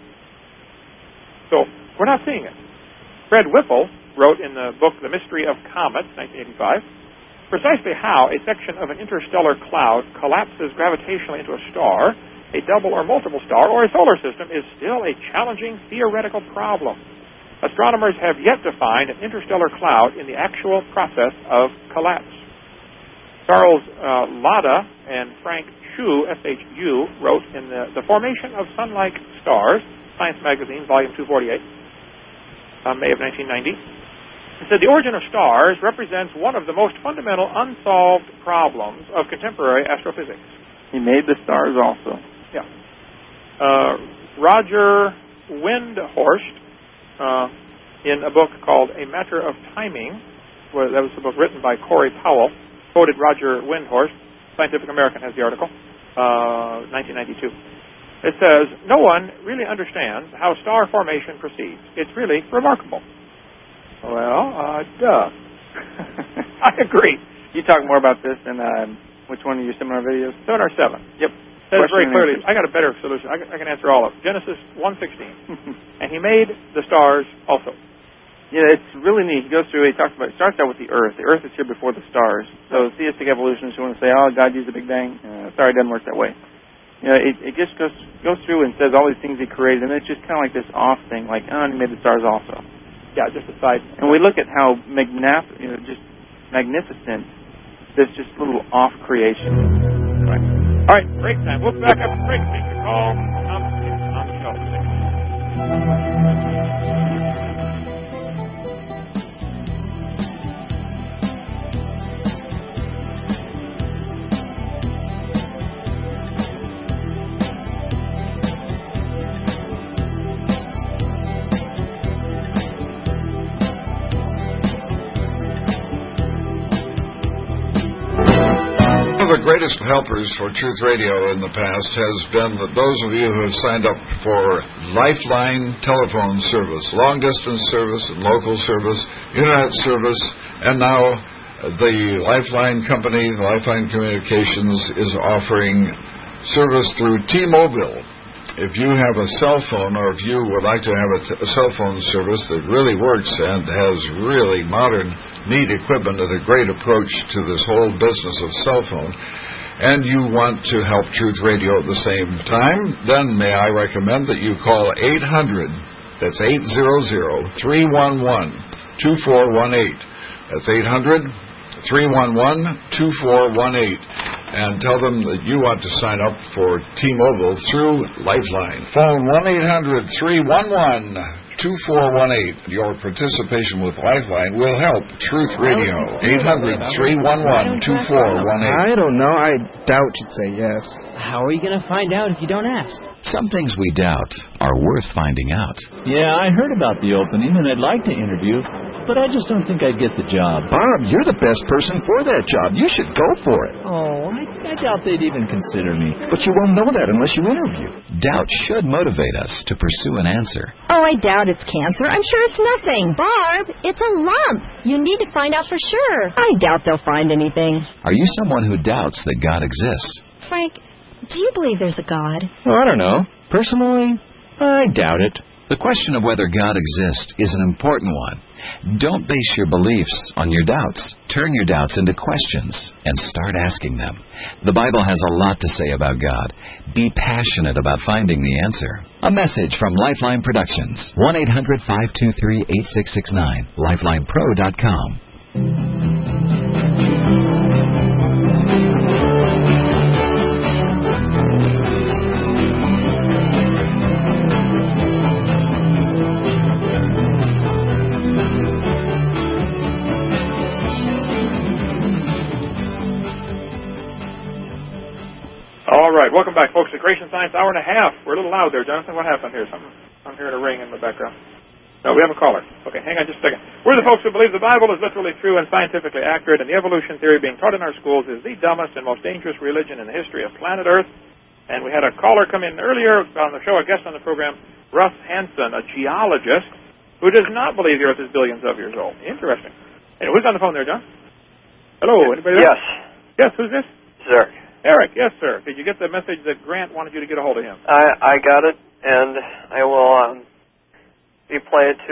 So, we're not seeing it. Fred Whipple wrote in the book The Mystery of Comets, nineteen eighty-five, precisely how a section of an interstellar cloud collapses gravitationally into a star, a double or multiple star, or a solar system is still a challenging theoretical problem. Astronomers have yet to find an interstellar cloud in the actual process of collapse. Charles uh, Lada and Frank Shu, S H U, wrote in the, the Formation of Sun-like Stars, Science Magazine, volume two forty-eight, uh, May of nineteen ninety. He said, the origin of stars represents one of the most fundamental unsolved problems of contemporary astrophysics. He made the stars also. Yeah. Uh, Roger Windhorst, uh, in a book called A Matter of Timing, where that was a book written by Corey Powell, quoted Roger Windhorst, Scientific American has the article, uh, nineteen ninety-two. It says, no one really understands how star formation proceeds. It's really remarkable. Well, uh, duh. I agree. You talk more about this in uh, which one of your seminar videos? Seminar seven. Yep. Says Question very and clearly, answers. I got a better solution. I can, I can answer all of them. Genesis one sixteen. And he made the stars also. Yeah, it's really neat. He goes through, he talks about, it starts out with the Earth. The Earth is here before the stars. So theistic evolutionists who want to say, oh, God used the Big Bang. Uh, sorry, it doesn't work that way. You know, it, it just goes goes through and says all these things he created, and it's just kind of like this off thing, like, oh, and he made the stars also. Yeah, just a side. And we look at how magnaf- you know, just magnificent this just little off creation. Right. All right, break time. We'll be back after break. Take your call on the show. One of the greatest helpers for Truth Radio in the past has been that those of you who have signed up for Lifeline telephone service, long-distance service and local service, internet service, and now the Lifeline company, Lifeline Communications, is offering service through T-Mobile. If you have a cell phone, or if you would like to have a, t- a cell phone service that really works and has really modern, neat equipment and a great approach to this whole business of cell phone, and you want to help Truth Radio at the same time, then may I recommend that you call eight hundred, that's eight hundred, three one one, two four one eight. That's eight hundred, three one one, two four one eight. And tell them that you want to sign up for T-Mobile through Lifeline. Phone one eight hundred, three one one, two four one eight. Your participation with Lifeline will help Truth Radio. eight hundred, three one one, two four one eight. I don't know. I doubt you'd say yes. How are you going to find out if you don't ask? Some things we doubt are worth finding out. Yeah, I heard about the opening, and I'd like to interview, but I just don't think I'd get the job. Bob, you're the best person for that job. You should go for it. Oh, I, I doubt they'd even consider me. But you won't know that unless you interview. Doubt should motivate us to pursue an answer. Oh, I doubt it's cancer. I'm sure it's nothing. Barb, it's a lump. You need to find out for sure. I doubt they'll find anything. Are you someone who doubts that God exists? Frank, do you believe there's a God? Well, I don't know. Personally, I doubt it. The question of whether God exists is an important one. Don't base your beliefs on your doubts. Turn your doubts into questions and start asking them. The Bible has a lot to say about God. Be passionate about finding the answer. A message from Lifeline Productions. one eight hundred, five two three, eight six six nine. lifeline pro dot com. All right, welcome back, folks, to Creation Science Hour and a Half. We're a little loud there, Jonathan. What happened here? Something, I'm hearing a ring in the background. No, we have a caller. Okay, hang on just a second. We're the folks who believe the Bible is literally true and scientifically accurate, and the evolution theory being taught in our schools is the dumbest and most dangerous religion in the history of planet Earth. And we had a caller come in earlier on the show, a guest on the program, Russ Hansen, a geologist, who does not believe the Earth is billions of years old. Interesting. Anyway, who's on the phone there, John? Hello, anybody there? Yes. Yes, who's this? Sir. Eric, yes, sir. Did you get the message that Grant wanted you to get a hold of him? I I got it, and I will um, replay it to.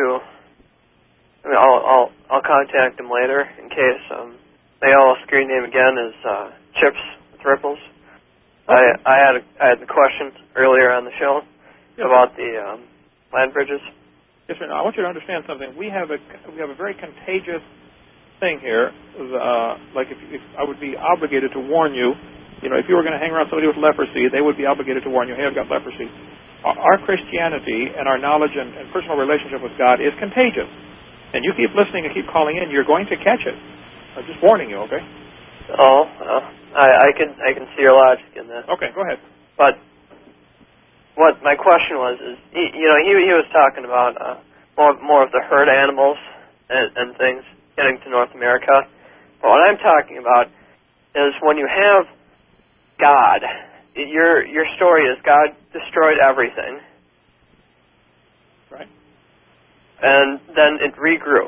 I mean, I'll I'll I'll contact him later in case. Um, my yellow screen name again is uh, Chips with Ripples. Okay. I I had a, I had the question earlier on the show yes. about the um, land bridges. Yes, sir. Now, I want you to understand something. We have a we have a very contagious thing here. Uh, like if, if I would be obligated to warn you. You know, if you were going to hang around somebody with leprosy, they would be obligated to warn you, hey, I've got leprosy. Our Christianity and our knowledge and, and personal relationship with God is contagious. And you keep listening and keep calling in, you're going to catch it. I'm just warning you, okay? Oh, uh, I, I can I can see your logic in that. Okay, go ahead. But what my question was is, he, you know, he he was talking about uh, more more of the herd animals and, and things getting to North America. But what I'm talking about is when you have God, your your story is God destroyed everything, right? And then it regrew,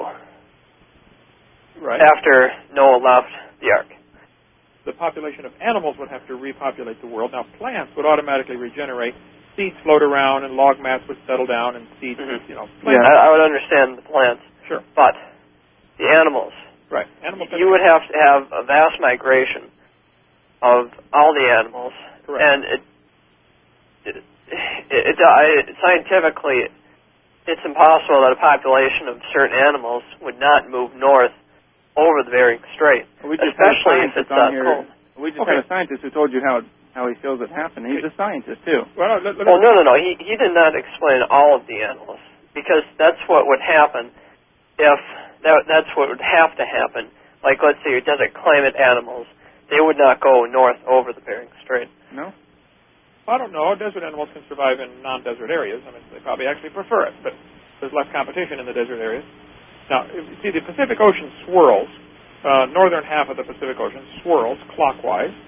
right? After Noah left the ark. The population of animals would have to repopulate the world. Now, plants would automatically regenerate. Seeds float around, and log mats would settle down, and seeds, mm-hmm. you know. Yeah, I, I would understand the plants. Sure. But the animals, right? Animals. You would have to have a vast migration of all the animals, correct. And it, it, it, it, it scientifically, it's impossible that a population of certain animals would not move north over the Bering Strait, we just especially if it's uh, cold. We just okay. had a scientist who told you how how he feels it happened. He's a scientist too. Well, let, let well no, no, no. He he did not explain all of the animals because that's what would happen if that that's what would have to happen. Like let's say your desert climate animals. They would not go north over the Bering Strait. No? I don't know. Desert animals can survive in non-desert areas. I mean, they probably actually prefer it, but there's less competition in the desert areas. Now, you see, the Pacific Ocean swirls. Uh, northern half of the Pacific Ocean swirls clockwise,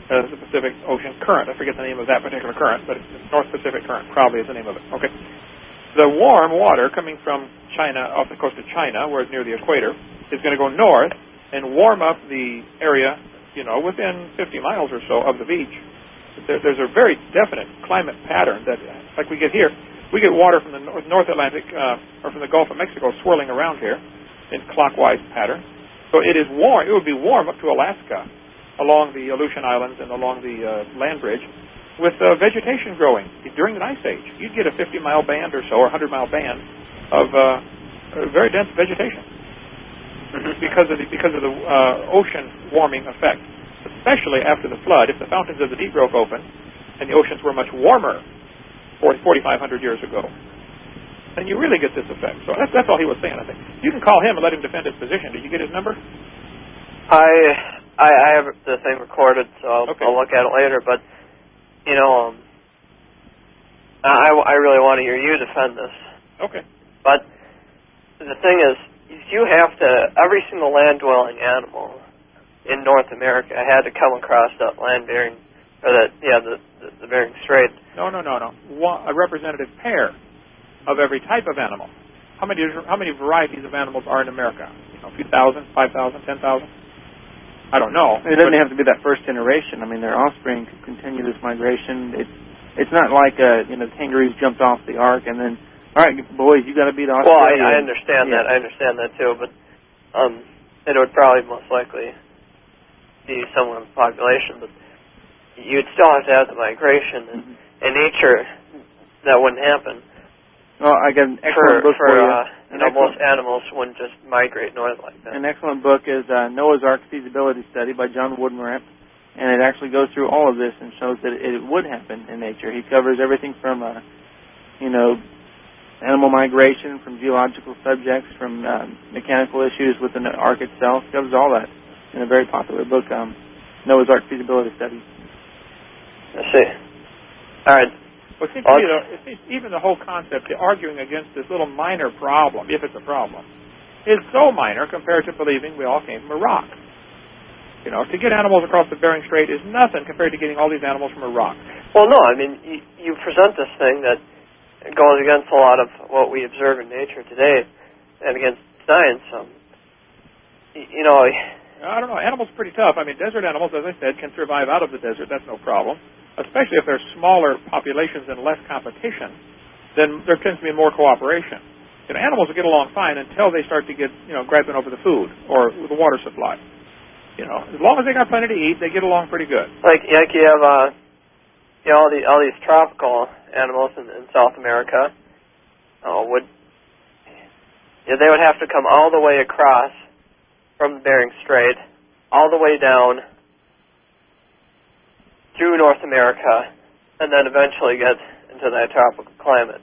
uh, the Pacific Ocean Current. I forget the name of that particular current, but it's the North Pacific Current probably is the name of it. Okay. The warm water coming from China, off the coast of China, where it's near the equator, is going to go north and warm up the area, you know, within fifty miles or so of the beach. There, there's a very definite climate pattern that, like we get here, we get water from the North, North Atlantic uh, or from the Gulf of Mexico swirling around here in clockwise pattern. So it is warm. It would be warm up to Alaska, along the Aleutian Islands and along the uh, land bridge, with uh, vegetation growing during the ice age. You'd get a fifty-mile band or so, or one hundred-mile band of uh, very dense vegetation because of the because of the uh, ocean warming effect, especially after the flood. If the fountains of the deep broke open and the oceans were much warmer forty-five hundred years ago, then you really get this effect. So that's, that's all he was saying, I think. You can call him and let him defend his position. Did you get his number? I I, I have the thing recorded, so I'll, okay. I'll look at it later. But, you know, um, I, I really want to hear you defend this. Okay. But the thing is, you have to, every single land-dwelling animal in North America had to come across that land-bearing, or that, yeah, the, the, the Bering Strait. No, no, no, no. One, a representative pair of every type of animal. How many how many varieties of animals are in America? You know, a few thousand, five thousand, ten thousand? I don't know. It doesn't have to be that first generation. I mean, their offspring could continue this migration. It's it's not like uh, you know, kangaroos jumped off the ark and then, all right, boys, you got to beat Australia. Well, I, I understand yeah. that. I understand that too, but um, it would probably most likely be someone in the population, but you'd still have to have the migration, and mm-hmm. in nature that wouldn't happen. Well, I got an excellent for, book for, for you. Uh, you know, most animals wouldn't just migrate north like that. An excellent book is uh, Noah's Ark Feasibility Study by John Woodmore, and it actually goes through all of this and shows that it, it would happen in nature. He covers everything from, uh, you know, animal migration, from geological subjects, from uh, mechanical issues within the ark itself. He covers all that in a very popular book, um, Noah's Ark Feasibility Study. I see. All right. Well, it seems to me, though, it seems even the whole concept, the arguing against this little minor problem, if it's a problem, is so minor compared to believing we all came from a rock. You know, to get animals across the Bering Strait is nothing compared to getting all these animals from a rock. Well, no, I mean, you, you present this thing that goes against a lot of what we observe in nature today and against science. Um, you, you know... I don't know. Animals are pretty tough. I mean, desert animals, as I said, can survive out of the desert. That's no problem. Especially if there's smaller populations and less competition, then there tends to be more cooperation. You know, animals will get along fine until they start to get, you know, griping over the food or the water supply. You know, as long as they got plenty to eat, they get along pretty good. Like, like you have, uh, you know, all, the, all these tropical animals in, in South America. Oh, would yeah, they would have to come all the way across from the Bering Strait, all the way down through North America, and then eventually get into that tropical climate.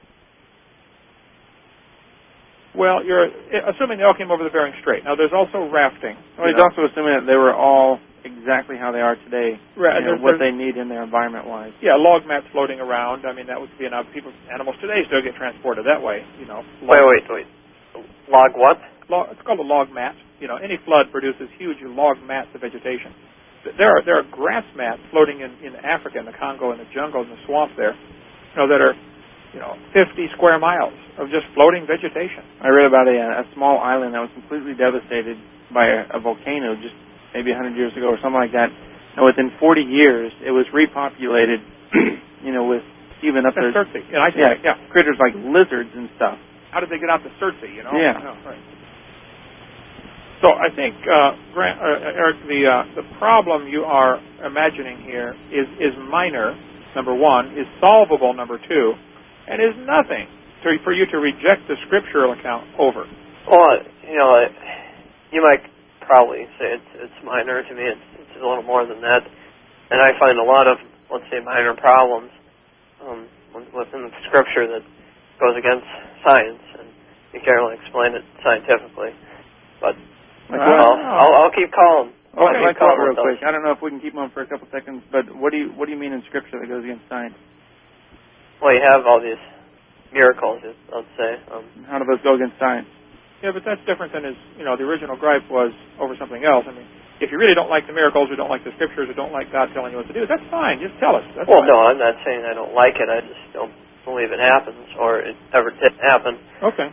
Well, you're assuming they all came over the Bering Strait. Now, there's also rafting. Well, he's know. also assuming that they were all exactly how they are today, right, you know, what they need in their environment-wise. Yeah, log mats floating around. I mean, that would be enough. People, animals today still get transported that way, you know. Wait, wait, wait. Log what? Log, it's called a log mat. You know, any flood produces huge log mats of vegetation. There are there are grass mats floating in, in Africa, in the Congo, in the jungle, in the swamp there, you know, that are, you know, fifty square miles of just floating vegetation. I read about a, a small island that was completely devastated by a, a volcano just maybe one hundred years ago or something like that. And within forty years, it was repopulated, you know, with even up to... Surtsey. And I yeah, yeah, critters like lizards and stuff. How did they get out to Surtsey, you know? Yeah. Oh, right. So I think, uh, Grant, uh, Eric, the uh, the problem you are imagining here is, is minor, number one, is solvable, number two, and is nothing to, for you to reject the scriptural account over. Well, you know, you might probably say it's, it's minor. To me, it's, it's a little more than that. And I find a lot of, let's say, minor problems um, within the scripture that goes against science, and you can't really explain it scientifically. But Like uh, I'll, I'll, I'll keep calling. Oh, I'll okay, keep calling real those. quick. I don't know if we can keep them on for a couple seconds, but what do you what do you mean in Scripture that goes against science? Well, you have all these miracles, let's say. Um, How do those go against science? Yeah, but that's different than his, you know, the original gripe was over something else. I mean, if you really don't like the miracles or don't like the scriptures or don't like God telling you what to do, that's fine. Just tell us. That's well, fine. no, I'm not saying I don't like it. I just don't believe it happens or it ever did happen. Okay.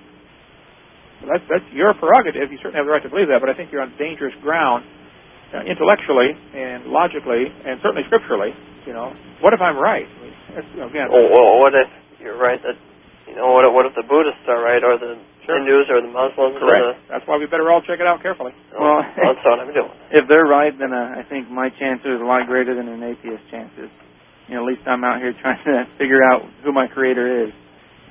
Well, that's, that's your prerogative. You certainly have the right to believe that, but I think you're on dangerous ground uh, intellectually and logically and certainly scripturally. You know, what if I'm right? I mean, that's, you know, again, oh, well, what if you're right that, you know, what if, what if the Buddhists are right or the sure. Hindus or the Muslims? Correct. Or the, that's why we better all check it out carefully. Well, well that's what I'm doing. If they're right, then uh, I think my chances are a lot greater than an atheist's chances. You know, at least I'm out here trying to figure out who my creator is.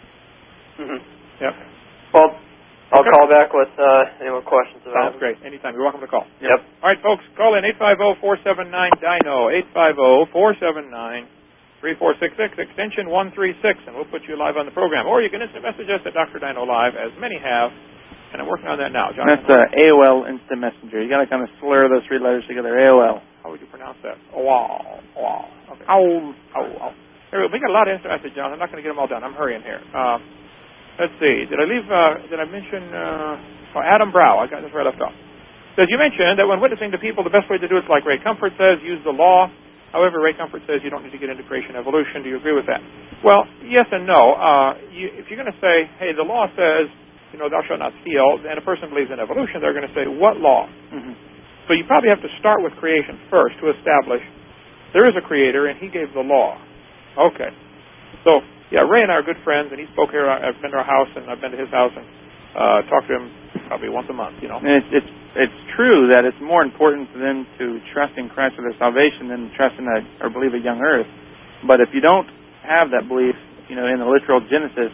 Mm-hmm. Yep. Well, I'll okay. call back with uh, any more questions about Sounds great. Anytime. You're welcome to call. Yep. yep. All right, folks, call in eight five zero, four seven nine, D I N O, eight five zero, four seven nine, three four six six, extension one three six, and we'll put you live on the program. Or you can instant message us at Doctor Dino Live, as many have, and I'm working on that now. John, that's uh, A O L Instant Messenger. You got to kind of slur those three letters together, A O L. How would you pronounce that? Oh, wow. wow. Okay. Ow. Ow. Ow. Here, we got a lot of instant messages, John. I'm not going to get them all done. I'm hurrying here. Uh, let's see. Did I leave, uh, did I mention, uh, oh, Adam Brow. I got this where I left off. Says, you mentioned that when witnessing to people, the best way to do it is like Ray Comfort says, use the law. However, Ray Comfort says you don't need to get into creation evolution. Do you agree with that? Well, yes and no. Uh, you, if you're going to say, hey, the law says, you know, thou shalt not steal, and a person believes in evolution, they're going to say, what law? Mm-hmm. So you probably have to start with creation first to establish there is a creator and he gave the law. Okay. So, yeah, Ray and I are good friends, and he spoke here. I've been to our house, and I've been to his house, and uh, talked to him probably once a month, you know. And it's, it's it's true that it's more important for them to trust in Christ for their salvation than to trust in a, or believe a young earth. But if you don't have that belief, you know, in the literal Genesis,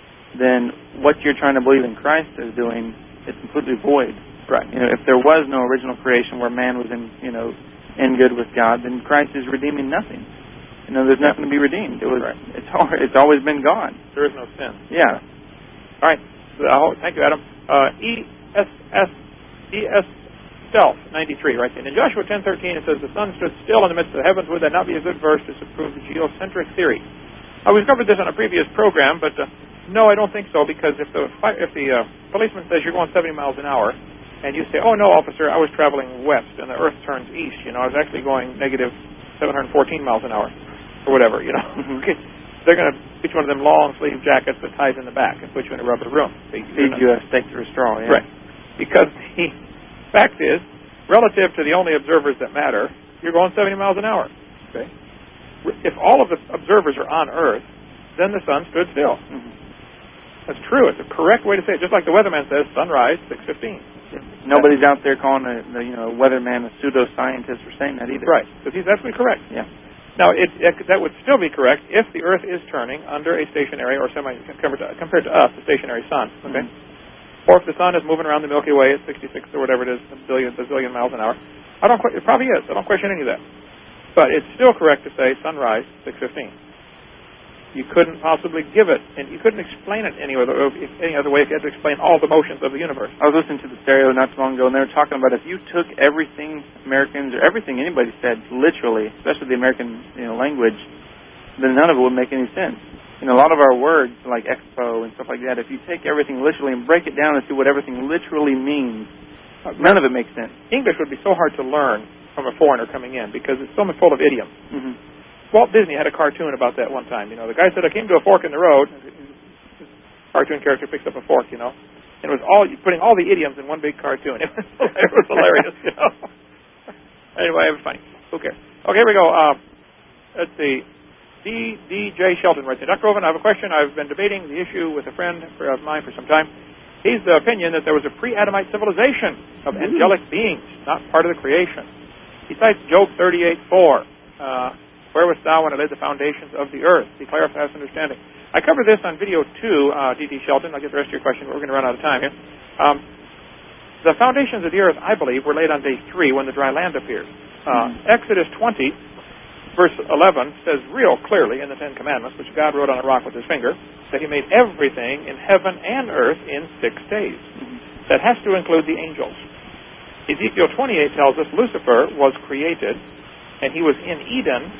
then what you're trying to believe in Christ is doing is completely void. Right. You know, if there was no original creation where man was in, you know, in good with God, then Christ is redeeming nothing. You know, there's nothing to be redeemed. It was, right. it's, it's always been God. There is no sin. Yeah. All right. Uh, thank you, Adam. Uh, E S S E S Stealth ninety-three, right there. In Joshua ten thirteen, it says, the sun stood still in the midst of the heavens. Would that not be a good verse to disprove the geocentric theory? Uh, we've covered this on a previous program, but uh, no, I don't think so, because if the if the uh, policeman says you're going seventy miles an hour, and you say, oh, no, officer, I was traveling west, and the earth turns east, you know, I was actually going negative seven hundred fourteen miles an hour, or whatever, you know. Okay. They're going to get you one of them long-sleeve jackets that ties in the back and put you in a rubber room. They feed you a steak through a straw, yeah. Right. Because the fact is, relative to the only observers that matter, you're going seventy miles an hour. Okay. If all of the observers are on Earth, then the sun stood still. Mm-hmm. That's true. It's a correct way to say it. Just like the weatherman says, sunrise, six fifteen. Nobody's out there calling a the, you know weatherman a pseudoscientist for saying that either. Right. Because he's absolutely correct. Yeah. Now, it, it, that would still be correct if the Earth is turning under a stationary or semi compared to, compared to us, a stationary sun. Okay. Mm-hmm. Or if the sun is moving around the Milky Way at sixty-six or whatever it is, a billion, a zillion miles an hour. I don't. It probably is. I don't question any of that. But it's still correct to say sunrise six fifteen. You couldn't possibly give it, and you couldn't explain it any other any other way if you had to explain all the motions of the universe. I was listening to the stereo not too long ago, and they were talking about if you took everything Americans or everything anybody said literally, especially the American you know language, then none of it would make any sense. You know, a lot of our words like expo and stuff like that, if you take everything literally and break it down and see what everything literally means, none of it makes sense. English would be so hard to learn from a foreigner coming in because it's so much full of idioms. Mm-hmm. Walt Disney had a cartoon about that one time. You know, the guy said, I came to a fork in the road. His cartoon character picks up a fork, you know. And it was all, putting all the idioms in one big cartoon. It was, it was hilarious, you know. Anyway, it was funny. Who cares? Okay, here we go. Uh, let's see. D. D. J. Shelton writes, Doctor Oven, I have a question. I've been debating the issue with a friend of mine for some time. He's the opinion that there was a pre-Adamite civilization of mm-hmm. angelic beings, not part of the creation. He cites Job thirty-eight four. Uh, Where wast thou when I laid the foundations of the earth? He clarifies understanding. I covered this on video two, uh, D T. Shelton. I'll get the rest of your question, but we're going to run out of time here. Um, the foundations of the earth, I believe, were laid on day three when the dry land appeared. Uh, mm-hmm. Exodus twenty, verse eleven, says real clearly in the Ten Commandments, which God wrote on a rock with his finger, that he made everything in heaven and earth in six days. Mm-hmm. That has to include the angels. Ezekiel twenty-eight tells us Lucifer was created, and he was in Eden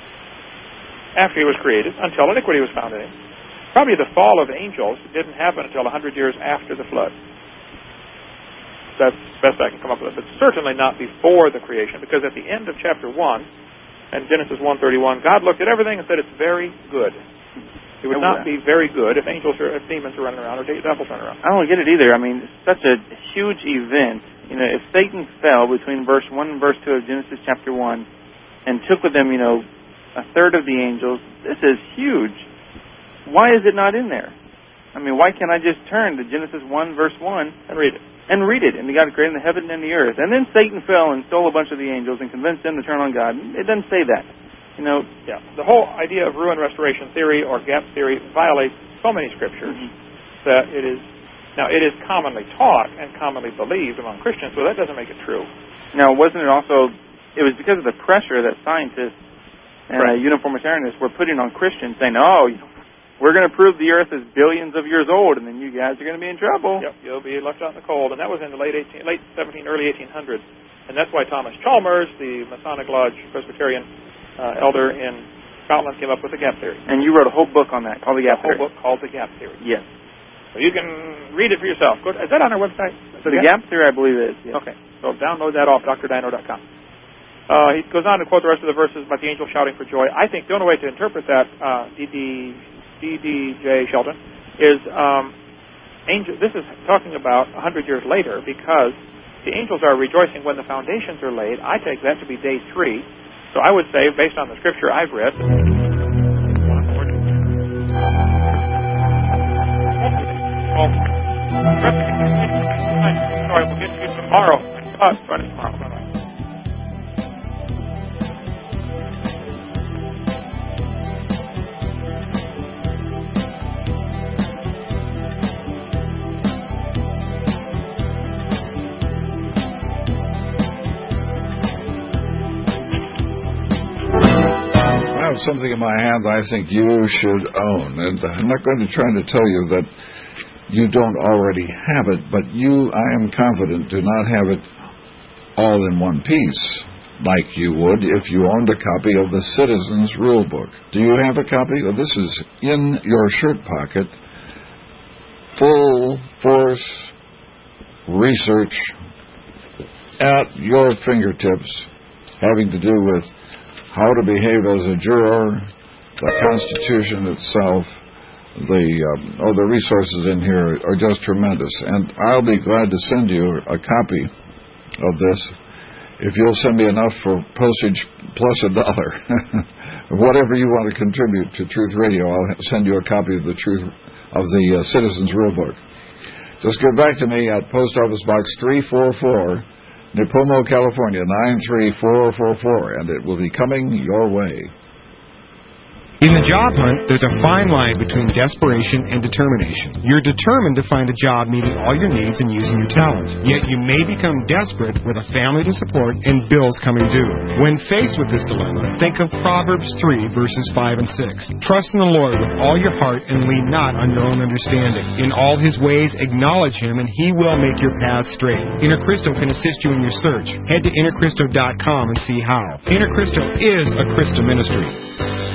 after he was created, until iniquity was found in him. Probably the fall of the angels didn't happen until one hundred years after the flood. that's the best I can come up with. But certainly not before the creation, because at the end of chapter one, and Genesis one thirty-one, God looked at everything and said, it's very good. It would not be very good if angels or if demons are running around or devils running around. I don't get it either. I mean, it's such a huge event. You know, if Satan fell between verse one and verse two of Genesis chapter one and took with them, you know, a third of the angels, this is huge. Why is it not in there? I mean, why can't I just turn to Genesis one, verse one and read it? And read it. And God created the heaven and the earth. And then Satan fell and stole a bunch of the angels and convinced them to turn on God. It doesn't say that. You know, yeah. The whole idea of ruin restoration theory or gap theory violates so many scriptures mm-hmm. that it is now it is commonly taught and commonly believed among Christians, so that doesn't make it true. Now, wasn't it also? It was because of the pressure that scientists and right. uh, uniformitarianists were putting on Christians, saying, "Oh, we're going to prove the Earth is billions of years old, and then you guys are going to be in trouble." Yep, you'll be left out in the cold, and that was in the late eighteen, late seventeen, early eighteen hundreds, and that's why Thomas Chalmers, the Masonic Lodge Presbyterian Uh, elder in Scotland, came up with the gap theory. And you wrote a whole book on that called the gap a whole theory. book called the gap theory. Yes. So you can read it for yourself. Go to, is that on our website? So the gap? gap theory, I believe, is. Yes. Okay. So download that off, D R dino dot com. Uh, he goes on to quote the rest of the verses about the angel shouting for joy. I think the only way to interpret that, uh, D D J Shelton, is um, angel. This is talking about one hundred years later, because the angels are rejoicing when the foundations are laid. I take that to be day three. So I would say, based on the scripture I've read, sorry, we'll get to you tomorrow. Uh, Friday, tomorrow. Bye-bye. I have something in my hand I think you should own, and I'm not going to try to tell you that you don't already have it, but you, I am confident, do not have it all in one piece like you would if you owned a copy of the Citizen's Rule Book. Do you have a copy? Well, this is in your shirt pocket. Full force research at your fingertips, having to do with how to behave as a juror, the Constitution itself, the um, oh, the resources in here are just tremendous. And I'll be glad to send you a copy of this if you'll send me enough for postage plus a dollar. Whatever you want to contribute to Truth Radio, I'll send you a copy of the Truth of the uh, Citizen's Rule Book. Just get back to me at Post Office Box three forty-four, Nipomo, California, nine three four four four, and it will be coming your way. In the job hunt, there's a fine line between desperation and determination. You're determined to find a job meeting all your needs and using your talents. Yet you may become desperate with a family to support and bills coming due. When faced with this dilemma, think of Proverbs three, verses five and six. Trust in the Lord with all your heart and lean not on your own understanding. In all his ways, acknowledge him, and he will make your path straight. InterCristo can assist you in your search. Head to inter cristo dot com and see how. InterCristo is a Christo ministry.